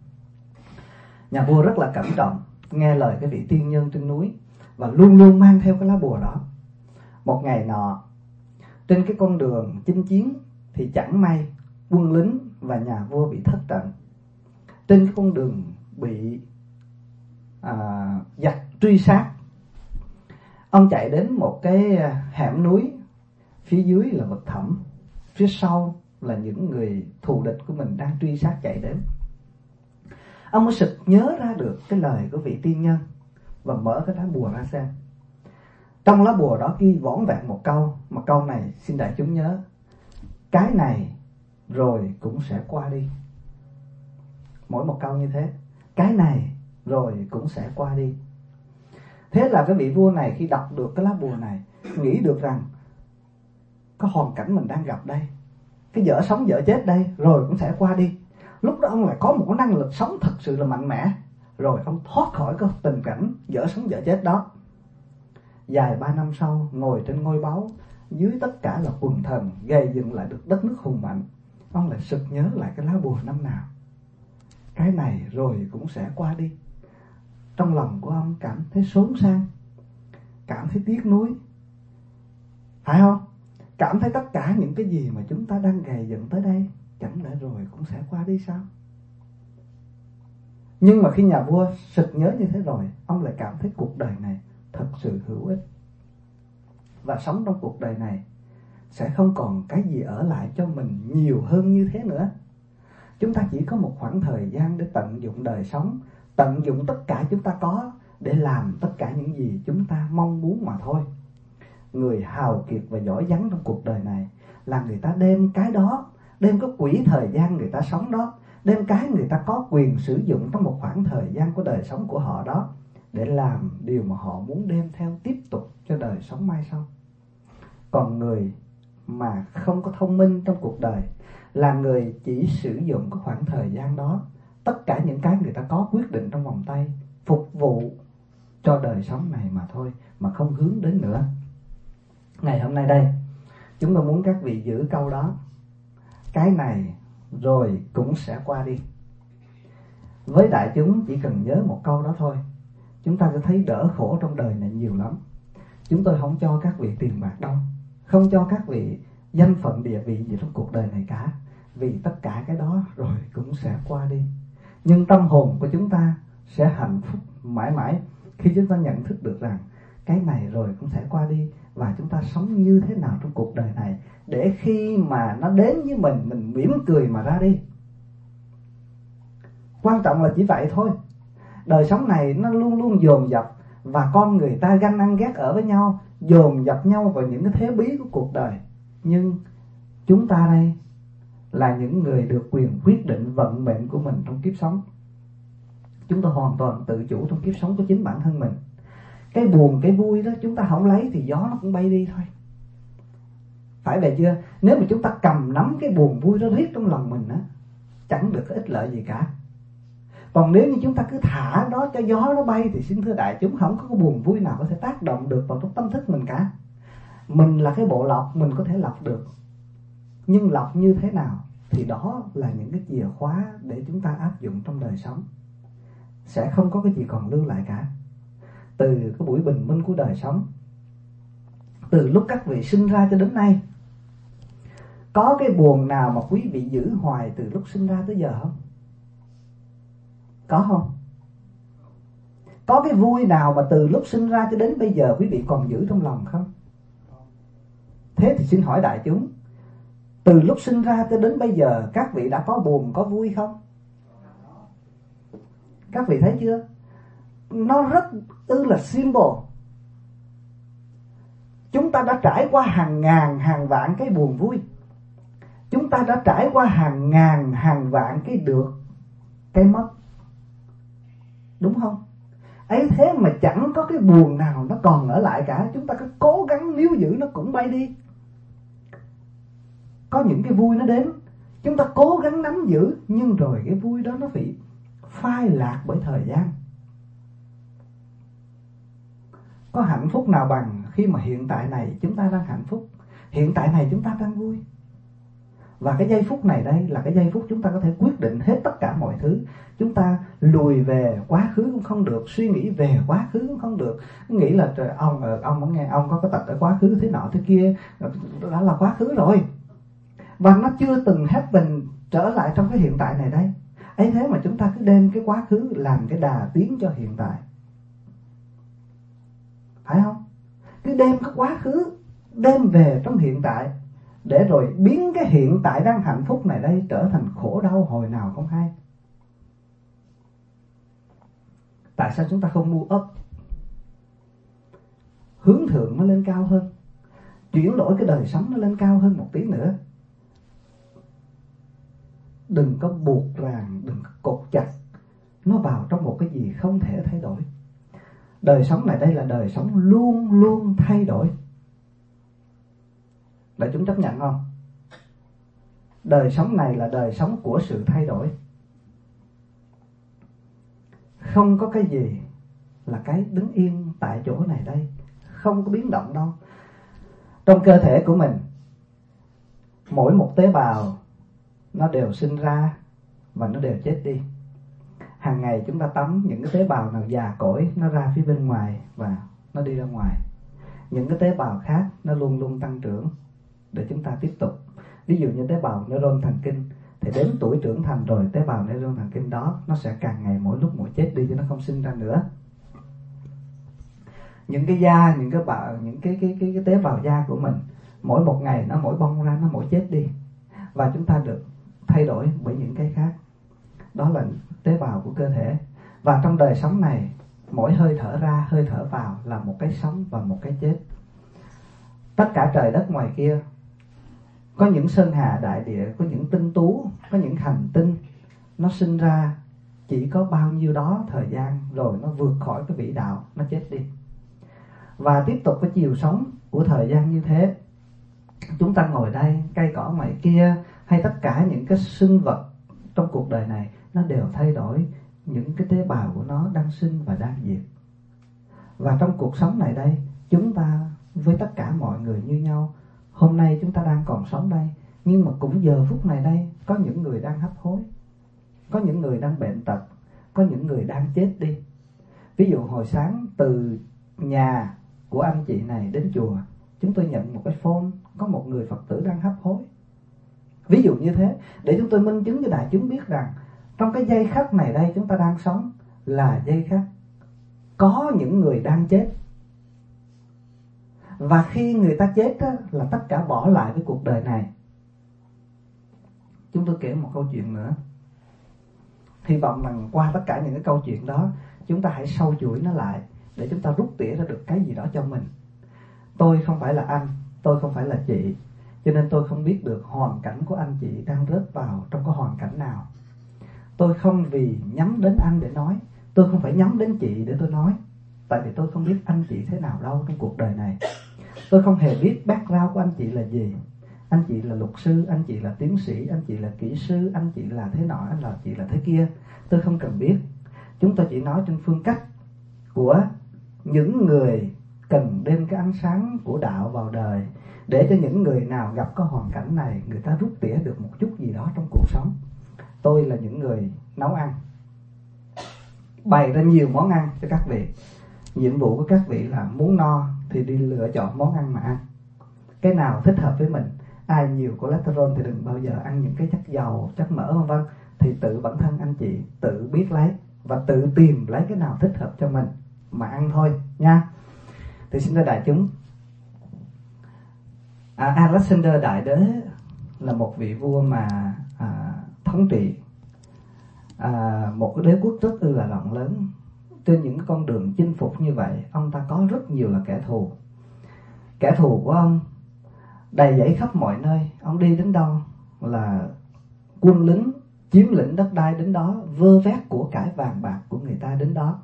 Nhà vua rất là cẩn trọng, nghe lời cái vị tiên nhân trên núi, và luôn luôn mang theo cái lá bùa đó. Một ngày nọ, trên cái con đường chinh chiến, thì chẳng may quân lính và nhà vua bị thất trận. Trên cái con đường bị à, giặc truy sát, ông chạy đến một cái hẻm núi, phía dưới là vực thẳm, phía sau là những người thù địch của mình đang truy sát chạy đến. Ông mới sực nhớ ra được cái lời của vị tiên nhân và mở cái lá bùa ra xem. Trong lá bùa đó ghi vỏn vẹn một câu, mà câu này xin đại chúng nhớ: cái này rồi cũng sẽ qua đi. Mỗi một câu như thế, cái này rồi cũng sẽ qua đi. Thế là cái vị vua này khi đọc được cái lá bùa này, nghĩ được rằng có hoàn cảnh mình đang gặp đây, cái dở sống dở chết đây, rồi cũng sẽ qua đi. Lúc đó ông lại có một cái năng lực sống thật sự là mạnh mẽ, rồi ông thoát khỏi cái tình cảnh dở sống dở chết đó. Dài ba năm sau, ngồi trên ngôi báu, dưới tất cả là quần thần, gây dựng lại được đất nước hùng mạnh, ông lại sực nhớ lại cái lá bùa năm nào. Cái này rồi cũng sẽ qua đi. Trong lòng của ông cảm thấy xốn sang, cảm thấy tiếc nuối, phải không? Cảm thấy tất cả những cái gì mà chúng ta đang gầy dựng tới đây, chẳng lẽ rồi cũng sẽ qua đi sao? Nhưng mà khi nhà vua sực nhớ như thế rồi, ông lại cảm thấy cuộc đời này thật sự hữu ích. Và sống trong cuộc đời này sẽ không còn cái gì ở lại cho mình nhiều hơn như thế nữa. Chúng ta chỉ có một khoảng thời gian để tận dụng đời sống, tận dụng tất cả chúng ta có để làm tất cả những gì chúng ta mong muốn mà thôi. Người hào kiệt và giỏi giắng trong cuộc đời này là người ta đem cái đó, đem cái quỹ thời gian người ta sống đó, đem cái người ta có quyền sử dụng trong một khoảng thời gian của đời sống của họ đó để làm điều mà họ muốn đem theo tiếp tục cho đời sống mai sau. Còn người mà không có thông minh trong cuộc đời là người chỉ sử dụng cái khoảng thời gian đó, tất cả những cái người ta có quyết định trong vòng tay, phục vụ cho đời sống này mà thôi, mà không hướng đến nữa. Ngày hôm nay đây, chúng tôi muốn các vị giữ câu đó. Cái này rồi cũng sẽ qua đi. Với đại chúng chỉ cần nhớ một câu đó thôi, chúng ta sẽ thấy đỡ khổ trong đời này nhiều lắm. Chúng tôi không cho các vị tiền bạc đâu, không cho các vị danh phận địa vị gì trong cuộc đời này cả, vì tất cả cái đó rồi cũng sẽ qua đi. Nhưng tâm hồn của chúng ta sẽ hạnh phúc mãi mãi khi chúng ta nhận thức được rằng cái này rồi cũng sẽ qua đi, và chúng ta sống như thế nào trong cuộc đời này để khi mà nó đến với mình, mình mỉm cười mà ra đi. Quan trọng là chỉ vậy thôi. Đời sống này nó luôn luôn dồn dập, và con người ta ganh ăn ghét ở với nhau, dồn dập nhau vào những cái thế bí của cuộc đời. Nhưng chúng ta đây là những người được quyền quyết định vận mệnh của mình trong kiếp sống. Chúng ta hoàn toàn tự chủ trong kiếp sống của chính bản thân mình. Cái buồn, cái vui đó chúng ta không lấy thì gió nó cũng bay đi thôi. Phải vậy chưa? Nếu mà chúng ta cầm nắm cái buồn vui đó riết trong lòng mình á, chẳng được ích lợi gì cả. Còn nếu như chúng ta cứ thả đó cho gió nó bay thì xin thưa đại chúng, không có cái buồn vui nào có thể tác động được vào trong tâm thức mình cả. Mình là cái bộ lọc, mình có thể lọc được. Nhưng lọc như thế nào thì đó là những cái chìa khóa để chúng ta áp dụng trong đời sống. Sẽ không có cái gì còn lưu lại cả. Từ cái buổi bình minh của đời sống, từ lúc các vị sinh ra cho đến nay, có cái buồn nào mà quý vị giữ hoài từ lúc sinh ra tới giờ không? Có không? Có cái vui nào mà từ lúc sinh ra cho đến bây giờ quý vị còn giữ trong lòng không? Thế thì xin hỏi đại chúng, từ lúc sinh ra cho đến bây giờ các vị đã có buồn, có vui không? Các vị thấy chưa? Nó rất ư là simple. Chúng ta đã trải qua hàng ngàn hàng vạn cái buồn vui. Chúng ta đã trải qua hàng ngàn hàng vạn cái được, cái mất. Đúng không? Ấy thế mà chẳng có cái buồn nào nó còn ở lại cả. Chúng ta cứ cố gắng níu giữ nó cũng bay đi. Có những cái vui nó đến, chúng ta cố gắng nắm giữ, nhưng rồi cái vui đó nó bị phai lạc bởi thời gian. Có hạnh phúc nào bằng khi mà hiện tại này chúng ta đang hạnh phúc, hiện tại này chúng ta đang vui. Và cái giây phút này đây là cái giây phút chúng ta có thể quyết định hết tất cả mọi thứ. Chúng ta lùi về quá khứ cũng không được, suy nghĩ về quá khứ cũng không được. Nghĩ là trời, ông ông có nghe ông có cái tật ở quá khứ thế nọ thế kia, đó là quá khứ rồi. Và nó chưa từng happen trở lại trong cái hiện tại này đây. Ấy thế mà chúng ta cứ đem cái quá khứ làm cái đà tiến cho hiện tại. Phải không? Cứ đem cái quá khứ đem về trong hiện tại, để rồi biến cái hiện tại đang hạnh phúc này đây trở thành khổ đau hồi nào không hay. Tại sao chúng ta không move up, hướng thượng nó lên cao hơn, chuyển đổi cái đời sống nó lên cao hơn một tí nữa? Đừng có buộc ràng, đừng có cột chặt nó vào trong một cái gì không thể thay đổi. Đời sống này đây là đời sống luôn luôn thay đổi. Đại chúng chấp nhận không? Đời sống này là đời sống của sự thay đổi. Không có cái gì là cái đứng yên tại chỗ này đây, không có biến động đâu. Trong cơ thể của mình, mỗi một tế bào nó đều sinh ra và nó đều chết đi. Hàng ngày chúng ta tắm, những cái tế bào nào già cỗi nó ra phía bên ngoài và nó đi ra ngoài. Những cái tế bào khác nó luôn luôn tăng trưởng để chúng ta tiếp tục. Ví dụ như tế bào neuron thần kinh thì đến tuổi trưởng thành rồi, tế bào neuron thần kinh đó nó sẽ càng ngày mỗi lúc mỗi chết đi, chứ nó không sinh ra nữa. Những cái da, những cái bào, những cái cái cái, cái tế bào da của mình mỗi một ngày nó mỗi bong ra, nó mỗi chết đi, và chúng ta được thay đổi bởi những cái khác. Đó là tế bào của cơ thể. Và trong đời sống này, mỗi hơi thở ra, hơi thở vào là một cái sống và một cái chết. Tất cả trời đất ngoài kia, có những sơn hà đại địa, có những tinh tú, có những hành tinh, nó sinh ra chỉ có bao nhiêu đó thời gian rồi nó vượt khỏi cái vĩ đạo, nó chết đi. Và tiếp tục cái chiều sống của thời gian như thế. Chúng ta ngồi đây, cây cỏ ngoài kia, hay tất cả những cái sinh vật trong cuộc đời này, nó đều thay đổi, những cái tế bào của nó đang sinh và đang diệt. Và trong cuộc sống này đây, chúng ta với tất cả mọi người như nhau. Hôm nay chúng ta đang còn sống đây, nhưng mà cũng giờ phút này đây, có những người đang hấp hối, có những người đang bệnh tật, có những người đang chết đi. Ví dụ hồi sáng từ nhà của anh chị này đến chùa, chúng tôi nhận một cái phone, có một người Phật tử đang hấp hối. Ví dụ như thế, để chúng tôi minh chứng cho đại chúng biết rằng trong cái giây khắc này đây chúng ta đang sống là giây khắc có những người đang chết. Và khi người ta chết á, là tất cả bỏ lại với cuộc đời này. Chúng tôi kể một câu chuyện nữa. Hy vọng rằng qua tất cả những cái câu chuyện đó, chúng ta hãy sâu chuỗi nó lại để chúng ta rút tỉa ra được cái gì đó cho mình. Tôi không phải là anh, tôi không phải là chị, cho nên tôi không biết được hoàn cảnh của anh chị đang rớt vào trong cái hoàn cảnh nào. Tôi không vì nhắm đến anh để nói, tôi không phải nhắm đến chị để tôi nói, tại vì tôi không biết anh chị thế nào đâu trong cuộc đời này. Tôi không hề biết background của anh chị là gì. Anh chị là luật sư, anh chị là tiến sĩ, anh chị là kỹ sư, anh chị là thế nọ, anh là chị là thế kia. Tôi không cần biết. Chúng tôi chỉ nói trên phương cách của những người cần đem cái ánh sáng của đạo vào đời, để cho những người nào gặp cái hoàn cảnh này, người ta rút tỉa được một chút gì đó trong cuộc sống. Tôi là những người nấu ăn, bày ra nhiều món ăn cho các vị. Nhiệm vụ của các vị là muốn no thì đi lựa chọn món ăn mà ăn. Cái nào thích hợp với mình. Ai nhiều cholesterol thì đừng bao giờ ăn những cái chất dầu, chất mỡ vân vân. Thì tự bản thân anh chị tự biết lấy và tự tìm lấy cái nào thích hợp cho mình mà ăn thôi nha. Thì xin thưa đại chúng, à, Alexander Đại Đế là một vị vua mà à, thống trị à, một cái đế quốc rất là rộng lớn. Trên những con đường chinh phục như vậy, ông ta có rất nhiều là kẻ thù. Kẻ thù của ông đầy dẫy khắp mọi nơi. Ông đi đến đâu là quân lính chiếm lĩnh đất đai đến đó, vơ vét của cải vàng bạc của người ta đến đó.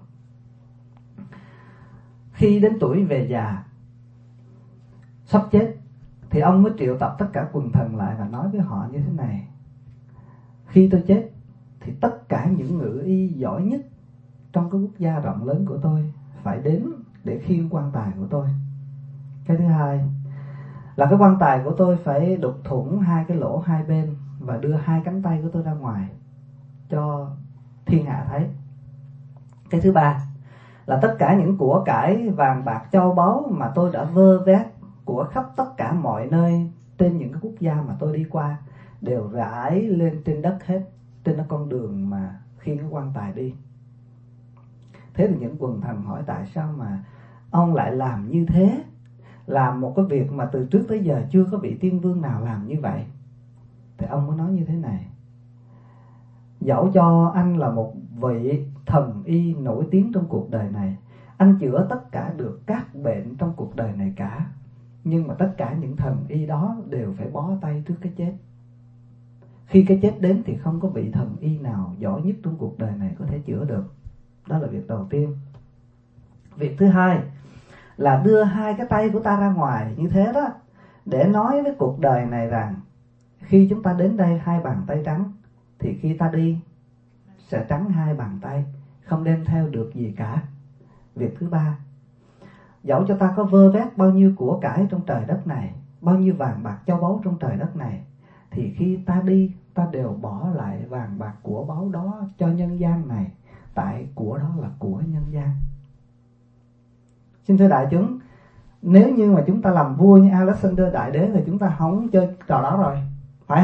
Khi đến tuổi về già, sắp chết, thì ông mới triệu tập tất cả quần thần lại và nói với họ như thế này: khi tôi chết thì tất cả những ngự y giỏi nhất trong cái quốc gia rộng lớn của tôi phải đến để khiêng quan tài của tôi. Cái thứ hai là cái quan tài của tôi phải đục thủng hai cái lỗ hai bên và đưa hai cánh tay của tôi ra ngoài cho thiên hạ thấy. Cái thứ ba là tất cả những của cải vàng bạc châu báu mà tôi đã vơ vét của khắp tất cả mọi nơi trên những cái quốc gia mà tôi đi qua đều rải lên trên đất hết, trên cái con đường mà khiêng cái quan tài đi. Thế thì những quần thần hỏi tại sao mà ông lại làm như thế, làm một cái việc mà từ trước tới giờ chưa có vị tiên vương nào làm như vậy. Thì ông mới nói như thế này: dẫu cho anh là một vị thần y nổi tiếng trong cuộc đời này, anh chữa tất cả được các bệnh trong cuộc đời này cả, nhưng mà tất cả những thần y đó đều phải bó tay trước cái chết. Khi cái chết đến thì không có vị thần y nào giỏi nhất trong cuộc đời này có thể chữa được. Đó là việc đầu tiên. Việc thứ hai là đưa hai cái tay của ta ra ngoài như thế đó, để nói với cuộc đời này rằng khi chúng ta đến đây hai bàn tay trắng, thì khi ta đi sẽ trắng hai bàn tay, không đem theo được gì cả. Việc thứ ba, dẫu cho ta có vơ vét bao nhiêu của cải trong trời đất này, bao nhiêu vàng bạc châu báu trong trời đất này, thì khi ta đi, ta đều bỏ lại vàng bạc của báu đó cho nhân gian này, tại của đó là của nhân gian. Xin thưa đại chúng, nếu như mà chúng ta làm vua như Alexander Đại Đế thì chúng ta không chơi trò đó rồi, phải không?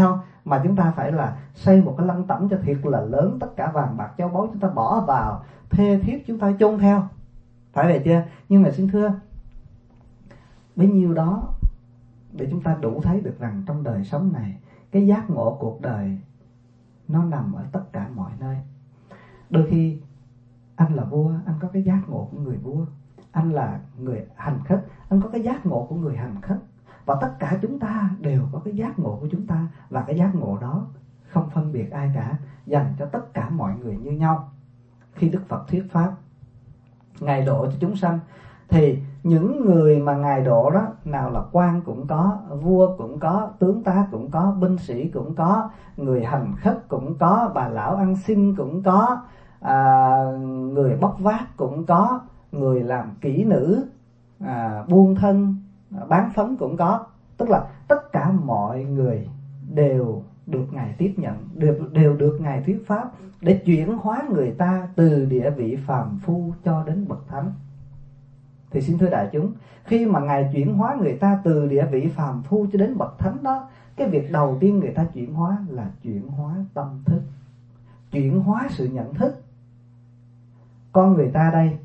mà chúng ta phải là xây một cái lăng tẩm cho thiệt là lớn, tất cả vàng bạc châu báu chúng ta bỏ vào, thê thiếp chúng ta chôn theo, phải vậy chưa? Nhưng mà xin thưa, bấy nhiêu đó để chúng ta đủ thấy được rằng trong đời sống này, cái giác ngộ cuộc đời nó nằm ở tất cả mọi nơi. Đôi khi anh là vua, anh có cái giác ngộ của người vua. Anh là người hành khất, anh có cái giác ngộ của người hành khất. Và tất cả chúng ta đều có cái giác ngộ của chúng ta. Và cái giác ngộ đó không phân biệt ai cả, dành cho tất cả mọi người như nhau. Khi Đức Phật thuyết pháp, Ngài độ cho chúng sanh, thì những người mà Ngài độ đó, nào là quan cũng có, vua cũng có, tướng tá cũng có, binh sĩ cũng có, người hành khất cũng có, bà lão ăn xin cũng có, à, người bóc vác cũng có, người làm kỹ nữ, à, buôn thân, bán phấn cũng có. Tức là tất cả mọi người đều được Ngài tiếp nhận, đều, đều được Ngài thuyết pháp để chuyển hóa người ta từ địa vị phàm phu cho đến bậc thánh. Thì xin thưa đại chúng, khi mà Ngài chuyển hóa người ta từ địa vị phàm phu cho đến bậc thánh đó, cái việc đầu tiên người ta chuyển hóa là chuyển hóa tâm thức, chuyển hóa sự nhận thức. Con người ta đây,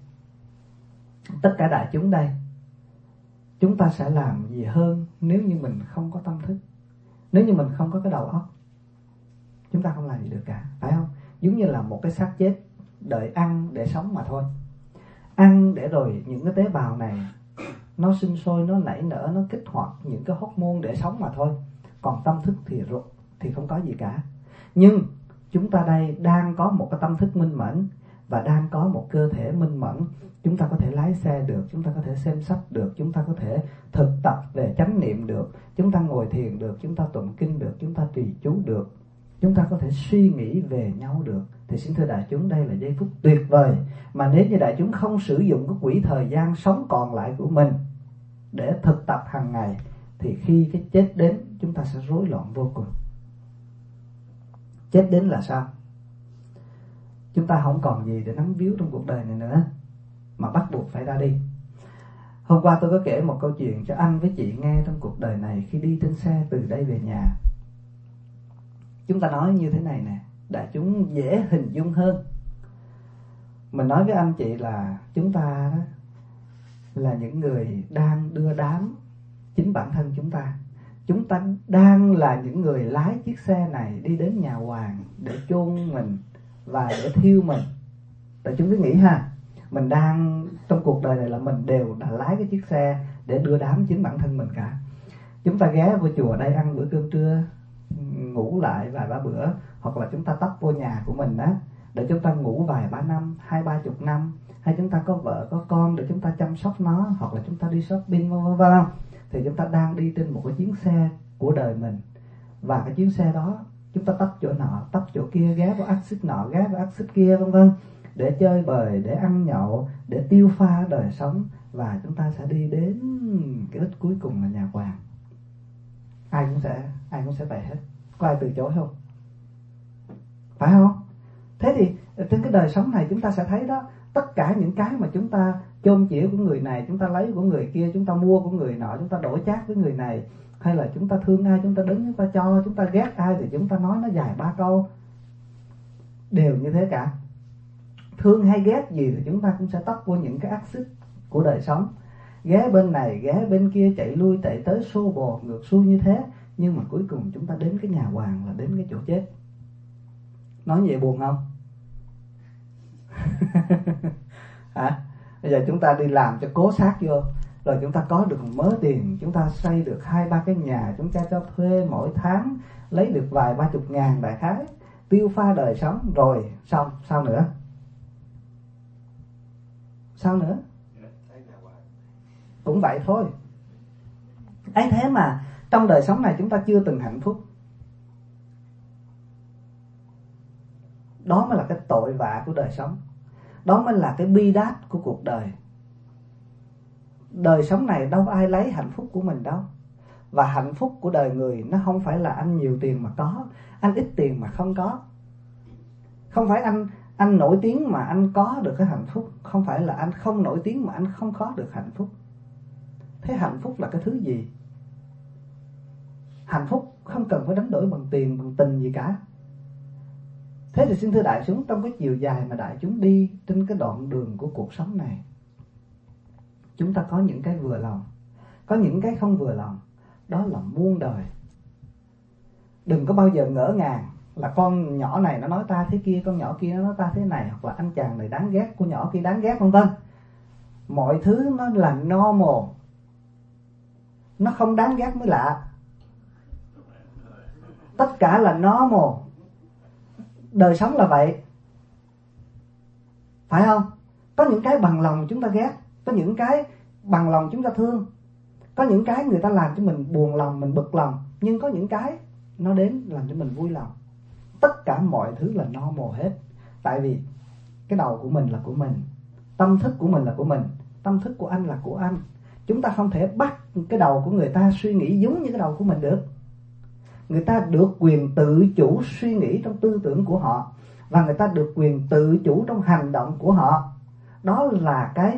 tất cả đại chúng đây, chúng ta sẽ làm gì hơn nếu như mình không có tâm thức, nếu như mình không có cái đầu óc, chúng ta không làm gì được cả, phải không? Giống như là một cái xác chết đợi ăn để sống mà thôi. Ăn để rồi những cái tế bào này nó sinh sôi, nó nảy nở, nó kích hoạt những cái hormone để sống mà thôi. Còn tâm thức thì thì không có gì cả. Nhưng chúng ta đây đang có một cái tâm thức minh mẫn và đang có một cơ thể minh mẫn. Chúng ta có thể lái xe được, chúng ta có thể xem sách được, chúng ta có thể thực tập về chánh niệm được, chúng ta ngồi thiền được, chúng ta tụng kinh được, chúng ta trì chú được, chúng ta có thể suy nghĩ về nhau được. Thì xin thưa đại chúng, đây là giây phút tuyệt vời mà nếu như đại chúng không sử dụng cái quỹ thời gian sống còn lại của mình để thực tập hàng ngày, thì khi cái chết đến chúng ta sẽ rối loạn vô cùng. Chết đến là sao? Chúng ta không còn gì để nắm víu trong cuộc đời này nữa, mà bắt buộc phải ra đi. Hôm qua tôi có kể một câu chuyện cho anh với chị nghe trong cuộc đời này khi đi trên xe từ đây về nhà. Chúng ta nói như thế này nè, đại chúng dễ hình dung hơn. Mình nói với anh chị là chúng ta đó là những người đang đưa đám chính bản thân chúng ta. Chúng ta đang là những người lái chiếc xe này đi đến nhà hoàng để chôn mình và để thiêu mình. Đại chúng cứ nghĩ ha, mình đang trong cuộc đời này là mình đều đã lái cái chiếc xe để đưa đám chính bản thân mình cả. Chúng ta ghé vô chùa đây ăn bữa cơm trưa, ngủ lại vài ba bữa, hoặc là chúng ta tấp vô nhà của mình đó để chúng ta ngủ vài ba năm, hai ba chục năm, hay chúng ta có vợ có con để chúng ta chăm sóc nó, hoặc là chúng ta đi shopping vân vân, thì chúng ta đang đi trên một cái chuyến xe của đời mình. Và cái chuyến xe đó chúng ta tấp chỗ nọ, tấp chỗ kia, ghé vào axit nọ, ghé vào axit kia vân vân, để chơi bời, để ăn nhậu, để tiêu pha đời sống, và chúng ta sẽ đi đến cái đích cuối cùng là nhà hoàng. Ai cũng sẽ ai cũng sẽ vậy hết, có ai từ chối không? Phải không? Thế thì trên cái đời sống này chúng ta sẽ thấy đó, tất cả những cái mà chúng ta chôn chĩa của người này, chúng ta lấy của người kia, chúng ta mua của người nọ, chúng ta đổi chác với người này, hay là chúng ta thương ai chúng ta đứng chúng ta cho, chúng ta ghét ai thì chúng ta nói nó dài ba câu, đều như thế cả. Thương hay ghét gì thì chúng ta cũng sẽ tấp vô những cái axit của đời sống, ghé bên này ghé bên kia, chạy lui chạy tới, xô bồ ngược xuôi như thế. Nhưng mà cuối cùng chúng ta đến cái nhà hoàng là đến cái chỗ chết. Nói vậy buồn không? Hả? Bây giờ chúng ta đi làm cho cố xác vô, rồi chúng ta có được mớ tiền, chúng ta xây được hai ba cái nhà, chúng ta cho thuê mỗi tháng lấy được vài ba chục ngàn đại khái, tiêu pha đời sống, rồi xong, sao nữa? Sao nữa? Cũng vậy thôi. Ấy thế mà trong đời sống này chúng ta chưa từng hạnh phúc. Đó mới là cái tội vạ của đời sống. Đó mới là cái bi đát của cuộc đời. Đời sống này đâu ai lấy hạnh phúc của mình đâu. Và hạnh phúc của đời người nó không phải là anh nhiều tiền mà có, anh ít tiền mà không có. Không phải anh anh nổi tiếng mà anh có được cái hạnh phúc, không phải là anh không nổi tiếng mà anh không có được hạnh phúc. Thế hạnh phúc là cái thứ gì? Hạnh phúc không cần phải đánh đổi bằng tiền, bằng tình gì cả. Thế thì xin thưa đại chúng, trong cái chiều dài mà đại chúng đi trên cái đoạn đường của cuộc sống này, chúng ta có những cái vừa lòng, có những cái không vừa lòng. Đó là muôn đời. Đừng có bao giờ ngỡ ngàng là con nhỏ này nó nói ta thế kia, con nhỏ kia nó nói ta thế này, hoặc là anh chàng này đáng ghét, cô nhỏ kia đáng ghét, vân vân. Mọi thứ nó là normal, nó không đáng ghét mới lạ. Tất cả là normal. Đời sống là vậy, phải không? Có những cái bằng lòng chúng ta ghét, có những cái bằng lòng chúng ta thương, có những cái người ta làm cho mình buồn lòng, mình bực lòng, nhưng có những cái nó đến làm cho mình vui lòng. Tất cả mọi thứ là normal hết. Tại vì cái đầu của mình là của mình, tâm thức của mình là của mình, tâm thức của anh là của anh. Chúng ta không thể bắt cái đầu của người ta suy nghĩ giống như cái đầu của mình được. Người ta được quyền tự chủ suy nghĩ trong tư tưởng của họ, và người ta được quyền tự chủ trong hành động của họ. Đó là cái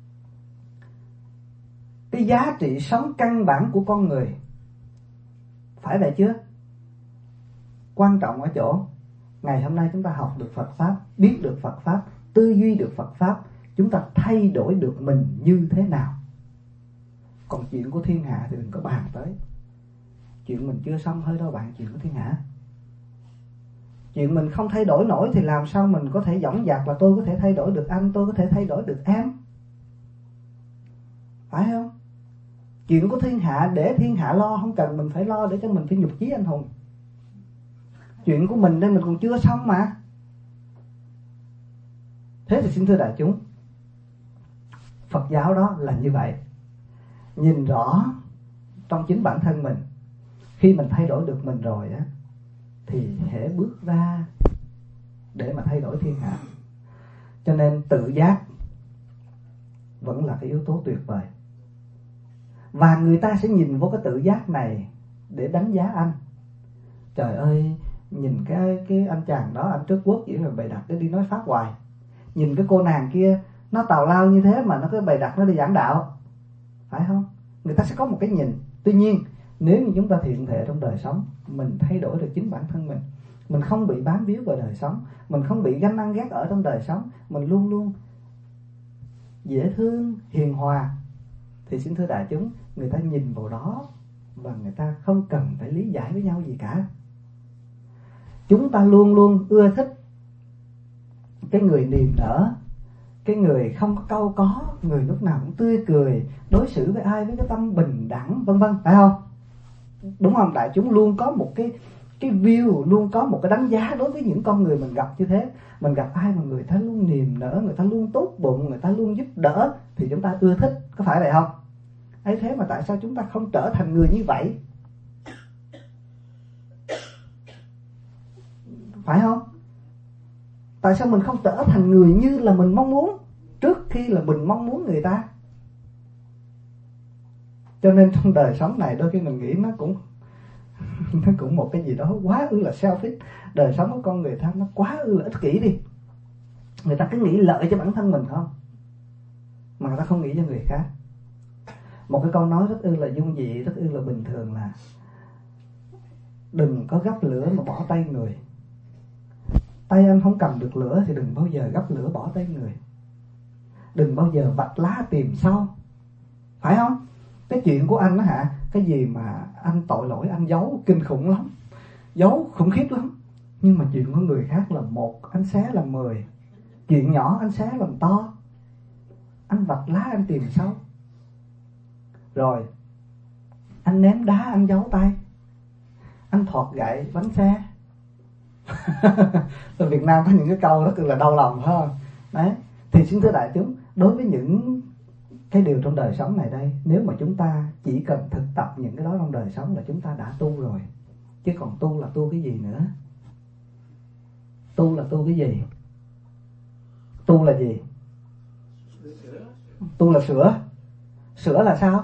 cái giá trị sống căn bản của con người. Phải vậy chưa? Quan trọng ở chỗ ngày hôm nay chúng ta học được Phật Pháp, biết được Phật Pháp, tư duy được Phật Pháp, chúng ta thay đổi được mình như thế nào. Còn chuyện của thiên hạ thì đừng có bàn tới. Chuyện mình chưa xong hơi đâu bạn, chuyện của thiên hạ. Chuyện mình không thay đổi nổi thì làm sao mình có thể dõng dạc là tôi có thể thay đổi được anh, tôi có thể thay đổi được em. Phải không? Chuyện của thiên hạ để thiên hạ lo, không cần mình phải lo để cho mình phải nhục chí anh hùng. Chuyện của mình đây mình còn chưa xong mà. Thế thì xin thưa đại chúng, Phật giáo đó là như vậy. Nhìn rõ trong chính bản thân mình. Khi mình thay đổi được mình rồi á, thì hễ bước ra để mà thay đổi thiên hạ. Cho nên tự giác vẫn là cái yếu tố tuyệt vời. Và người ta sẽ nhìn vô cái tự giác này để đánh giá anh. Trời ơi, nhìn cái cái anh chàng đó, anh Trất Quốc chỉ là bày đặt để đi nói pháp hoài. Nhìn cái cô nàng kia nó tào lao như thế mà nó cứ bày đặt nó đi giảng đạo. Phải không? Người ta sẽ có một cái nhìn. Tuy nhiên nếu như chúng ta thiện thể trong đời sống, mình thay đổi được chính bản thân mình, mình không bị bám víu vào đời sống, mình không bị ganh ăn ghét ở trong đời sống, mình luôn luôn dễ thương, hiền hòa, thì xin thưa đại chúng, người ta nhìn vào đó và người ta không cần phải lý giải với nhau gì cả. Chúng ta luôn luôn ưa thích cái người niềm nở, cái người không có cau có, người lúc nào cũng tươi cười, đối xử với ai với cái tâm bình đẳng, vân vân, phải không? Đúng không? Đại chúng luôn có một cái cái view, luôn có một cái đánh giá đối với những con người mình gặp như thế. Mình gặp ai mà người ta luôn niềm nở, người ta luôn tốt bụng, người ta luôn giúp đỡ thì chúng ta ưa thích, có phải vậy không? Ấy thế mà tại sao chúng ta không trở thành người như vậy? Phải không? Tại sao mình không trở thành người như là mình mong muốn trước khi là mình mong muốn người ta? Cho nên trong đời sống này đôi khi mình nghĩ nó cũng nó cũng một cái gì đó quá ư là selfish. Đời sống của con người ta nó quá ư là ích kỷ đi. Người ta cứ nghĩ lợi cho bản thân mình không, mà người ta không nghĩ cho người khác. Một cái câu nói rất ư là dung dị, rất ư là bình thường là đừng có gắp lửa mà bỏ tay người. Tay anh không cầm được lửa thì đừng bao giờ gắp lửa bỏ tay người. Đừng bao giờ vạch lá tìm sau. Phải không? Cái chuyện của anh đó hả, cái gì mà anh tội lỗi anh giấu kinh khủng lắm, giấu khủng khiếp lắm. Nhưng mà chuyện của người khác là một, anh xé làm mười. Chuyện nhỏ anh xé làm to, anh vạch lá anh tìm sâu. Rồi anh ném đá anh giấu tay, anh thọt gậy bánh xe. Ở Việt Nam có những cái câu rất là đau lòng, phải không? Đấy. Thì xin thưa đại chúng, đối với những cái điều trong đời sống này đây, nếu mà chúng ta chỉ cần thực tập những cái đó trong đời sống là chúng ta đã tu rồi. Chứ còn tu là tu cái gì nữa? Tu là tu cái gì? Tu là gì? Tu là sửa. Sửa là sao?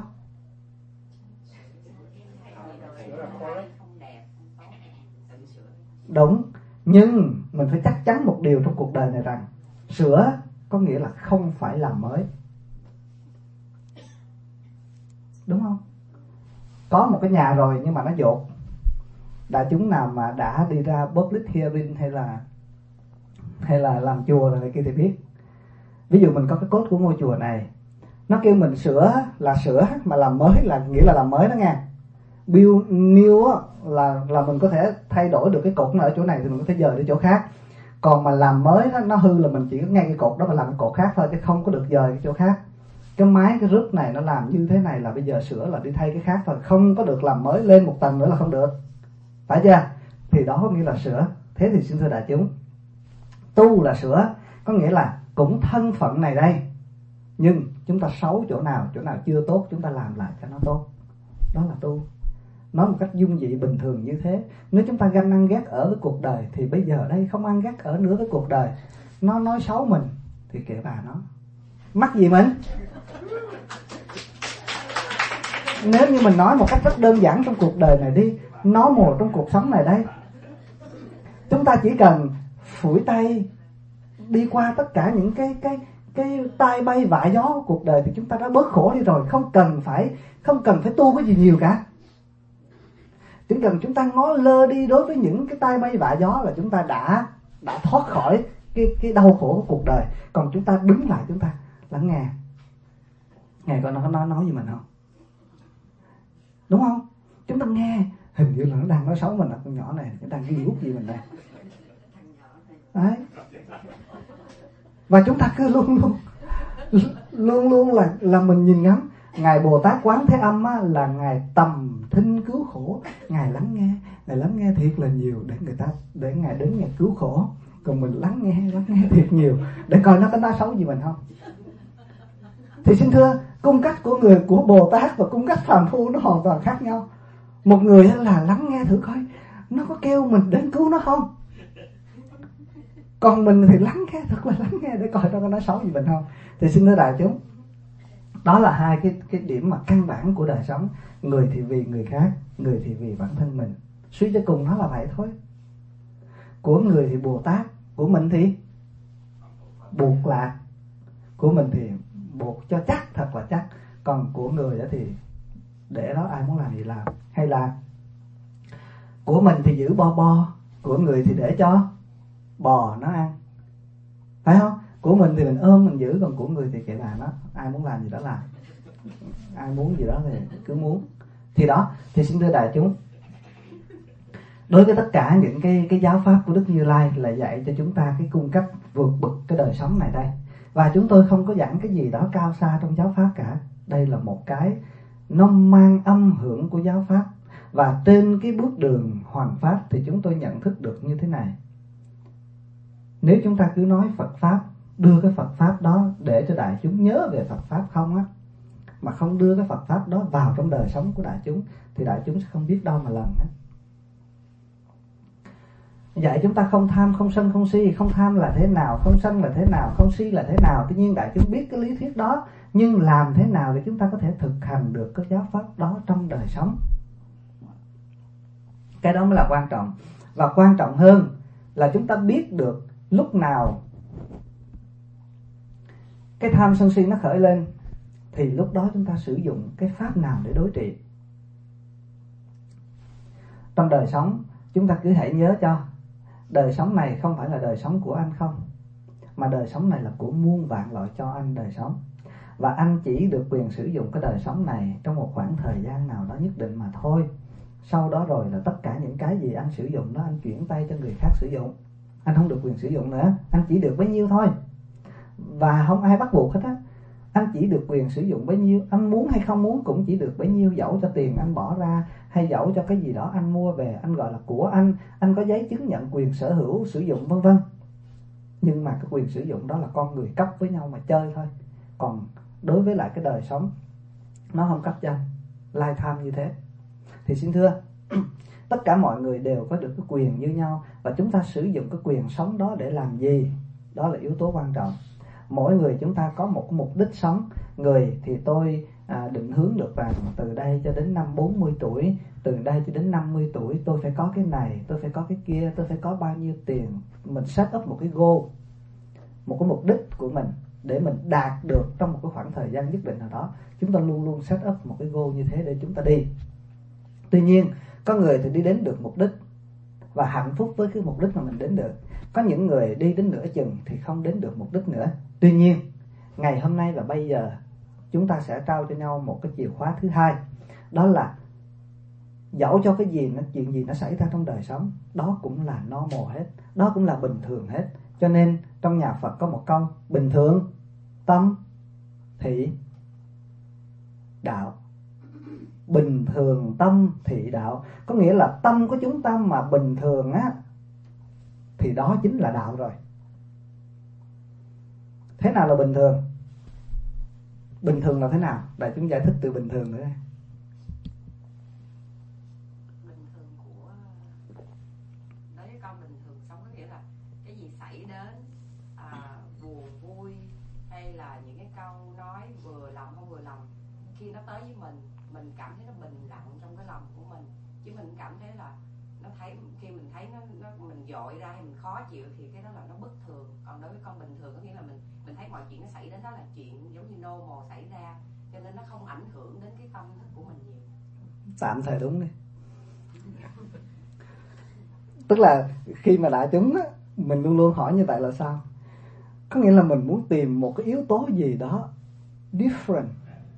Đúng. Nhưng mình phải chắc chắn một điều trong cuộc đời này rằng sửa có nghĩa là không phải làm mới. Đúng không? có một cái nhà rồi nhưng mà nó dột. Đại chúng nào mà đã đi ra public hearing hay là hay là làm chùa rồi này kia thì biết. Ví dụ mình có cái cốt của ngôi chùa này, nó kêu mình sửa là sửa, mà làm mới là nghĩa là làm mới đó nghe. Build new á, là là mình có thể thay đổi được cái cột nó ở chỗ này thì mình có thể dời đi chỗ khác. Còn mà làm mới đó, nó hư là mình chỉ có ngay cái cột đó mà làm cái cột khác thôi, chứ không có được dời cái chỗ khác. Cái máy cái rút này nó làm như thế này là bây giờ sửa là đi thay cái khác thôi, không có được làm mới lên một tầng nữa là không được, phải chưa? Thì đó có nghĩa là sửa. Thế thì xin thưa đại chúng, tu là sửa, có nghĩa là cũng thân phận này đây, nhưng chúng ta xấu chỗ nào, chỗ nào chưa tốt chúng ta làm lại cho nó tốt, đó là tu. Nói một cách dung dị bình thường như thế. Nếu chúng ta ganh ăn ghét ở với cuộc đời thì bây giờ đây không ăn ghét ở nữa với cuộc đời. Nó nói xấu mình thì kệ bà nó, mắc gì mình. Nếu như mình nói một cách rất đơn giản trong cuộc đời này đi, nó một trong cuộc sống này đây, chúng ta chỉ cần phủi tay đi qua tất cả những cái cái cái tai bay vạ gió của cuộc đời thì chúng ta đã bớt khổ đi rồi, không cần phải không cần phải tu cái gì nhiều cả. Chỉ cần chúng ta ngó lơ đi đối với những cái tai bay vạ gió là chúng ta đã đã thoát khỏi cái cái đau khổ của cuộc đời. Còn chúng ta đứng lại, chúng ta lắng nghe, nghe coi nó nói nói gì mình không, đúng không? Chúng ta nghe hình như là nó đang nói xấu mình, là con nhỏ này nó đang ghi gút gì mình đây đấy. Và chúng ta cứ luôn luôn luôn luôn là là mình nhìn ngắm. Ngài Bồ Tát Quán Thế Âm á, là ngài tầm thinh cứu khổ, ngài lắng nghe, ngài lắng nghe thiệt là nhiều để người ta để ngài đến ngài cứu khổ. Còn mình lắng nghe lắng nghe thiệt nhiều để coi nó có nói xấu gì mình không. Thì xin thưa, cung cách của người của Bồ Tát và cung cách phàm phu nó hoàn toàn khác nhau. Một người là lắng nghe thử coi nó có kêu mình đến cứu nó không. Còn mình thì lắng nghe, thật là lắng nghe để coi nó có nói xấu gì mình không. Thì xin thưa đại chúng, đó là hai cái cái điểm mà căn bản của đời sống. Người thì vì người khác, người thì vì bản thân mình. Suy cho cùng nó là vậy thôi. Của người thì Bồ Tát, của mình thì buộc lạc, của mình thì buộc cho chắc, thật là chắc. Còn của người thì để đó ai muốn làm gì làm. Hay là của mình thì giữ bo bo, của người thì để cho bò nó ăn, phải không? Của mình thì mình ôm mình giữ, còn của người thì kệ bà nó, ai muốn làm gì đó làm, ai muốn gì đó thì cứ muốn. Thì đó, thì xin thưa đại chúng, đối với tất cả những cái cái giáo pháp của Đức Như Lai là dạy cho chúng ta cái cung cách vượt bậc cái đời sống này đây. Và chúng tôi không có giảng cái gì đó cao xa trong giáo pháp cả. Đây là một cái nó mang âm hưởng của giáo pháp. Và trên cái bước đường hoàn pháp thì chúng tôi nhận thức được như thế này. Nếu chúng ta cứ nói Phật Pháp, đưa cái Phật Pháp đó để cho đại chúng nhớ về Phật Pháp không á, mà không đưa cái Phật Pháp đó vào trong đời sống của đại chúng, thì đại chúng sẽ không biết đâu mà lần hết. Dạy chúng ta không tham, không sân, không si. Không tham là thế nào, không sân là thế nào, không si là thế nào. Tuy nhiên đại chúng biết cái lý thuyết đó, nhưng làm thế nào để chúng ta có thể thực hành được cái giáo pháp đó trong đời sống, cái đó mới là quan trọng. Và quan trọng hơn là chúng ta biết được lúc nào cái tham sân si nó khởi lên, thì lúc đó chúng ta sử dụng cái pháp nào để đối trị. Trong đời sống chúng ta cứ hãy nhớ cho, đời sống này không phải là đời sống của anh không, mà đời sống này là của muôn vạn loại cho anh đời sống. Và anh chỉ được quyền sử dụng cái đời sống này trong một khoảng thời gian nào đó nhất định mà thôi. Sau đó rồi là tất cả những cái gì anh sử dụng đó anh chuyển tay cho người khác sử dụng. Anh không được quyền sử dụng nữa, anh chỉ được bấy nhiêu thôi. Và không ai bắt buộc hết á. Anh chỉ được quyền sử dụng bấy nhiêu, anh muốn hay không muốn cũng chỉ được bấy nhiêu. Dẫu cho tiền anh bỏ ra, hay dẫu cho cái gì đó anh mua về, anh gọi là của anh, anh có giấy chứng nhận quyền sở hữu sử dụng vân vân. Nhưng mà cái quyền sử dụng đó là con người cấp với nhau mà chơi thôi. Còn đối với lại cái đời sống, nó không cấp cho anh lai tham như thế. Thì xin thưa, tất cả mọi người đều có được cái quyền như nhau. Và chúng ta sử dụng cái quyền sống đó để làm gì, đó là yếu tố quan trọng. Mỗi người chúng ta có một cái mục đích sống. Người thì tôi à, định hướng được rằng từ đây cho đến năm bốn mươi tuổi, từ đây cho đến năm mươi tuổi tôi phải có cái này, tôi phải có cái kia, tôi phải có bao nhiêu tiền. Mình set up một cái goal, một cái mục đích của mình để mình đạt được trong một cái khoảng thời gian nhất định nào đó. Chúng ta luôn luôn set up một cái goal như thế để chúng ta đi. Tuy nhiên có người thì đi đến được mục đích và hạnh phúc với cái mục đích mà mình đến được. Có những người đi đến nửa chừng thì không đến được mục đích nữa. Tuy nhiên ngày hôm nay và bây giờ chúng ta sẽ trao cho nhau một cái chìa khóa thứ hai. Đó là dẫu cho cái gì, nó chuyện gì nó xảy ra trong đời sống, đó cũng là normal hết, đó cũng là bình thường hết. Cho nên trong nhà Phật có một câu: bình thường tâm thị đạo. Bình thường tâm thị đạo, có nghĩa là tâm của chúng ta mà bình thường á, thì đó chính là đạo rồi. Thế nào là bình thường? Bình thường là thế nào? Đại chúng giải thích từ bình thường nữa. Bình thường của đối với con, bình thường sống có nghĩa là cái gì xảy đến, à, buồn vui hay là những cái câu nói vừa lòng không vừa lòng, khi nó tới với mình, mình cảm thấy nó bình lặng trong cái lòng của mình, chứ mình cảm thấy là nó thấy, khi mình thấy nó, nó mình dội ra hay mình khó chịu thì cái đó là nó bất thường. Còn đối với con, bình thường có nghĩa là mình mình thấy mọi chuyện nó xảy đến đó là chuyện giống như normal xảy ra, cho nên nó không ảnh hưởng đến cái tâm thức của mình nhiều. Tạm thời đúng đi. Tức là khi mà đại chúng á, mình luôn luôn hỏi như vậy là sao? Có nghĩa là mình muốn tìm một cái yếu tố gì đó different,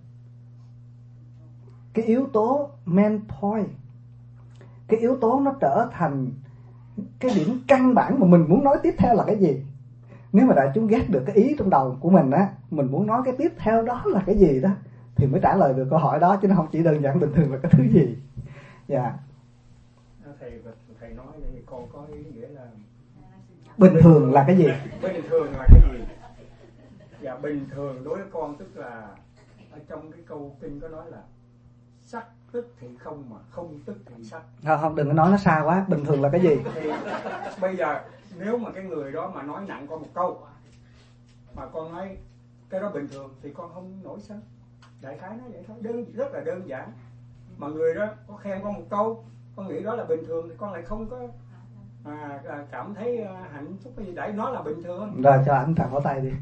cái yếu tố main point, cái yếu tố nó trở thành cái điểm căn bản mà mình muốn nói tiếp theo là cái gì. Nếu mà đại chúng ghét được cái ý trong đầu của mình á, mình muốn nói cái tiếp theo đó là cái gì đó, thì mới trả lời được câu hỏi đó, chứ nó không chỉ đơn giản bình thường là cái thứ gì. Dạ. Yeah. Thầy thầy nói thì con có ý nghĩa là bình thường là cái gì? Bình thường là cái gì? Dạ, bình thường đối với con tức là ở trong cái câu kinh có nói là sắc tức thì không, mà không tức thì sắc. Không, không, đừng có nói nó xa quá. Bình thường là cái gì? Thì bây giờ nếu mà cái người đó mà nói nặng con một câu mà con nói cái đó bình thường thì con không nổi sân. Đại khái nó vậy thôi, đơn, rất là đơn giản. Mà người đó có khen con một câu, con nghĩ đó là bình thường thì con lại không có à, cảm thấy hạnh phúc cái gì, để nó là bình thường. Rồi cho anh thẳng vỗ tay đi.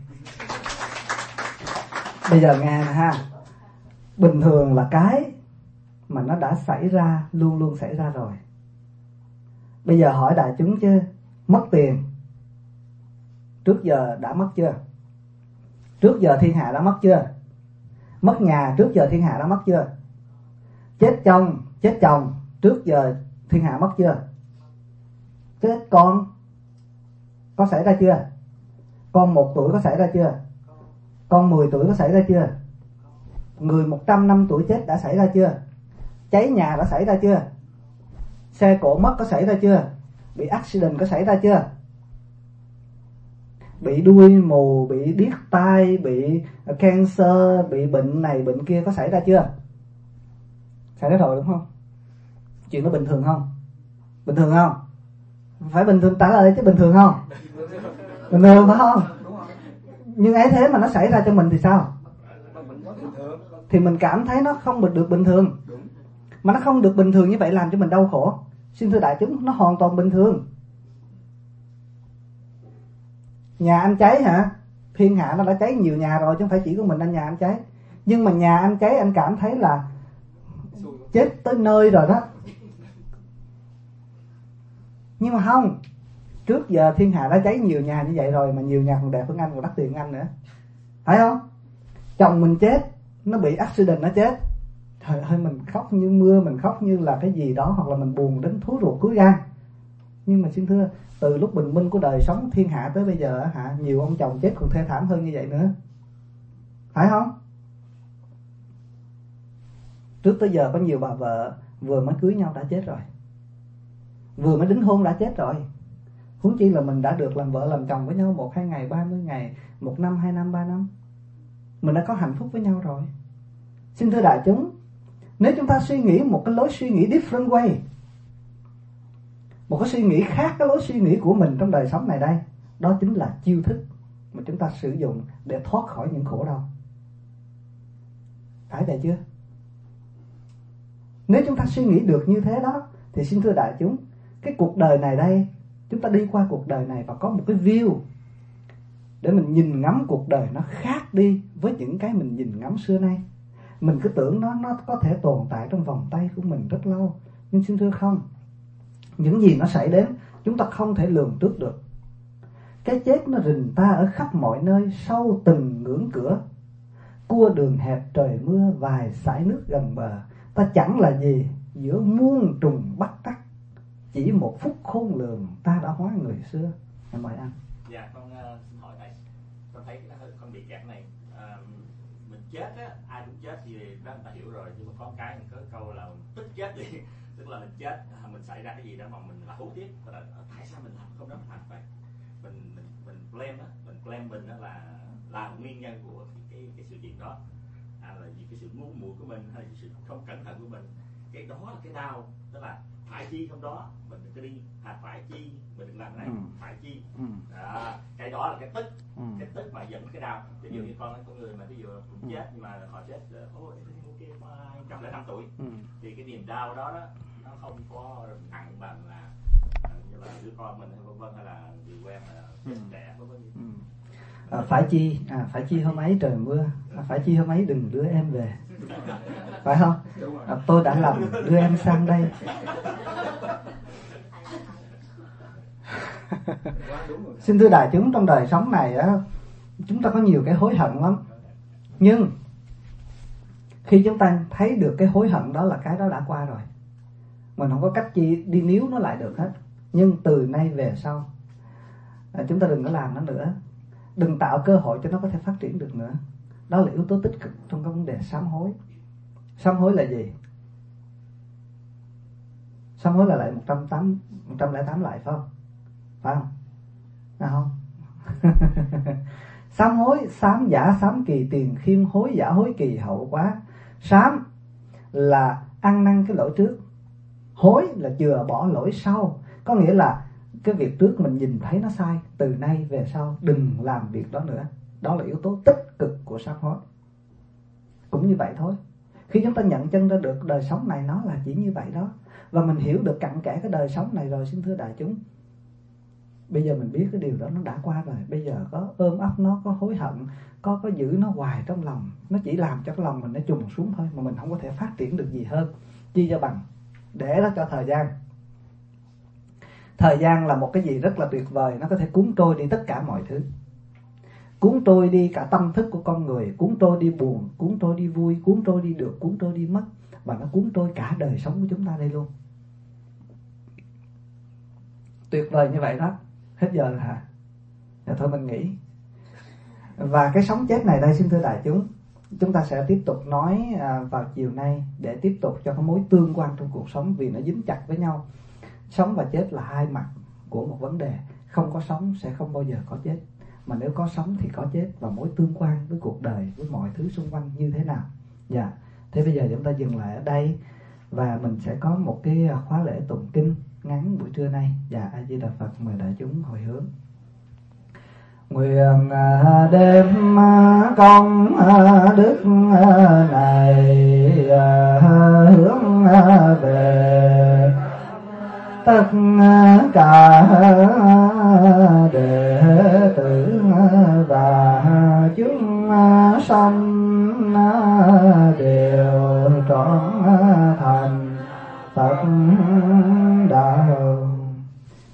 Bây giờ nghe nè ha. Bình thường là cái mà nó đã xảy ra, luôn luôn xảy ra rồi. Bây giờ hỏi đại chúng chứ, mất tiền trước giờ đã mất chưa? Trước giờ thiên hạ đã mất chưa? Mất nhà trước giờ thiên hạ đã mất chưa? Chết chồng, chết chồng trước giờ thiên hạ mất chưa? Chết con có xảy ra chưa? Con một tuổi có xảy ra chưa? Con mười tuổi có xảy ra chưa? Người một trăm năm tuổi chết đã xảy ra chưa? Cháy nhà đã xảy ra chưa? Xe cộ mất có xảy ra chưa? Bị accident có xảy ra chưa? Bị đuôi mù, bị điếc tai, bị cancer, bị bệnh này bệnh kia có xảy ra chưa? Xảy ra rồi đúng không? Chuyện đó bình thường không? Bình thường không? Phải bình thường, trả lời chứ bình thường không? Bình thường phải không? Nhưng ấy thế mà nó xảy ra cho mình thì sao? Thì mình cảm thấy nó không được bình thường. Mà nó không được bình thường như vậy làm cho mình đau khổ. Xin thưa đại chúng, nó hoàn toàn bình thường. Nhà anh cháy hả? Thiên hạ nó đã cháy nhiều nhà rồi, chứ không phải chỉ có mình anh nhà anh cháy. Nhưng mà nhà anh cháy anh cảm thấy là chết tới nơi rồi đó. Nhưng mà không, trước giờ thiên hạ đã cháy nhiều nhà như vậy rồi, mà nhiều nhà còn đẹp hơn anh, còn đắt tiền hơn anh nữa. Phải không? Chồng mình chết, nó bị accident nó chết, trời ơi mình khóc như mưa, mình khóc như là cái gì đó, hoặc là mình buồn đến thú ruột cuối gan. Nhưng mà xin thưa, từ lúc bình minh của đời sống thiên hạ tới bây giờ hả, nhiều ông chồng chết còn thê thảm hơn như vậy nữa. Phải không? Trước tới giờ có nhiều bà vợ vừa mới cưới nhau đã chết rồi, vừa mới đính hôn đã chết rồi. Huống chi là mình đã được làm vợ làm chồng với nhau một hai ngày, ba mươi ngày, một năm, hai năm, ba năm, mình đã có hạnh phúc với nhau rồi. Xin thưa đại chúng, nếu chúng ta suy nghĩ một cái lối suy nghĩ different way, một cái suy nghĩ khác cái lối suy nghĩ của mình trong đời sống này đây, đó chính là chiêu thức mà chúng ta sử dụng để thoát khỏi những khổ đau. Phải vậy chưa? Nếu chúng ta suy nghĩ được như thế đó, thì xin thưa đại chúng, cái cuộc đời này đây, chúng ta đi qua cuộc đời này và có một cái view để mình nhìn ngắm cuộc đời nó khác đi với những cái mình nhìn ngắm xưa nay. Mình cứ tưởng nó nó có thể tồn tại trong vòng tay của mình rất lâu, nhưng xin thưa không, những gì nó xảy đến chúng ta không thể lường trước được. Cái chết nó rình ta ở khắp mọi nơi, sâu từng ngưỡng cửa. Cua đường hẹp trời mưa, vài sải nước gần bờ. Ta chẳng là gì giữa muôn trùng bắt tắc, chỉ một phút khôn lường ta đã hóa người xưa. Em mời anh. Dạ con uh, xin hỏi này, con thấy cái con bị kẹt này, uh, mình chết á, ai cũng chết thì đó người ta hiểu rồi, nhưng mà có cái mình có câu là tức chết đi, tức là mình chết, mình xảy ra cái gì đó mà mình là hối tiếc, là tại sao mình làm không đó làm vậy, mình mình mình blame á, mình blame mình đó là là nguyên nhân của cái cái, cái sự việc đó, à, là vì cái sự ngu muội của mình hay là sự không cẩn thận của mình, cái đó là cái đau, tức là phải chi không đó mình đừng có đi, à, phải chi mình đừng làm cái này, ừ. phải chi, ừ. Đó, cái đó là cái tức, ừ. cái tức mà dẫn cái đau. Ví dụ như con con người mà ví dụ cũng chết nhưng mà họ chết ôi cái trăm lẻ năm tuổi, ừ. thì cái niềm đau đó, đó nó không có nặng bằng là như là đứa con mình hay vân vân, hay là người quen là chết trẻ vân vân. Ừ. À, phải chi à, phải chi hôm ấy trời mưa, à, phải chi hôm ấy đừng đưa em về, phải không? À, tôi đã lầm đưa em sang đây. Xin thưa đại chúng, trong đời sống này á, chúng ta có nhiều cái hối hận lắm, nhưng khi chúng ta thấy được cái hối hận đó là cái đó đã qua rồi, mình không có cách chi đi níu nó lại được hết. Nhưng từ nay về sau, à, chúng ta đừng có làm nó nữa, đừng tạo cơ hội cho nó có thể phát triển được nữa. Đó là yếu tố tích cực trong cái vấn đề sám hối. Sám hối là gì? Sám hối là lại một trăm tám, một trăm lẻ tám lại, phải không? Phải không? À không? Sám hối, sám giả, sám kỳ tiền khiêm, hối giả, hối kỳ hậu quá. Sám là ăn năn cái lỗi trước, hối là chừa bỏ lỗi sau. Có nghĩa là cái việc trước mình nhìn thấy nó sai, từ nay về sau đừng làm việc đó nữa. Đó là yếu tố tích cực của sám hối. Cũng như vậy thôi. Khi chúng ta nhận chân ra được đời sống này nó là chỉ như vậy đó, và mình hiểu được cặn kẽ cái đời sống này rồi, xin thưa đại chúng, bây giờ mình biết cái điều đó nó đã qua rồi. Bây giờ có ôm ấp nó, có hối hận, có có giữ nó hoài trong lòng, nó chỉ làm cho cái lòng mình nó trùng xuống thôi, mà mình không có thể phát triển được gì hơn. Chi cho bằng để đó cho thời gian. Thời gian là một cái gì rất là tuyệt vời, nó có thể cuốn trôi đi tất cả mọi thứ, cuốn trôi đi cả tâm thức của con người, cuốn trôi đi buồn, cuốn trôi đi vui, cuốn trôi đi được, cuốn trôi đi mất, và nó cuốn trôi cả đời sống của chúng ta đây luôn. Tuyệt vời như vậy đó. Hết giờ rồi hả? Dạ thôi mình nghỉ. Và cái sống chết này đây, xin thưa đại chúng, chúng ta sẽ tiếp tục nói vào chiều nay để tiếp tục cho cái mối tương quan trong cuộc sống, vì nó dính chặt với nhau. Sống và chết là hai mặt của một vấn đề. Không có sống sẽ không bao giờ có chết, mà nếu có sống thì có chết, và mối tương quan với cuộc đời, với mọi thứ xung quanh như thế nào. Dạ. Thế bây giờ chúng ta dừng lại ở đây, và mình sẽ có một cái khóa lễ tụng kinh ngắn buổi trưa nay. Dạ, A Di Đà Phật, mời đại chúng hồi hướng. Nguyện đêm công đức này hướng về tất cả đệ tử và chúng sanh đều trọn thành Phật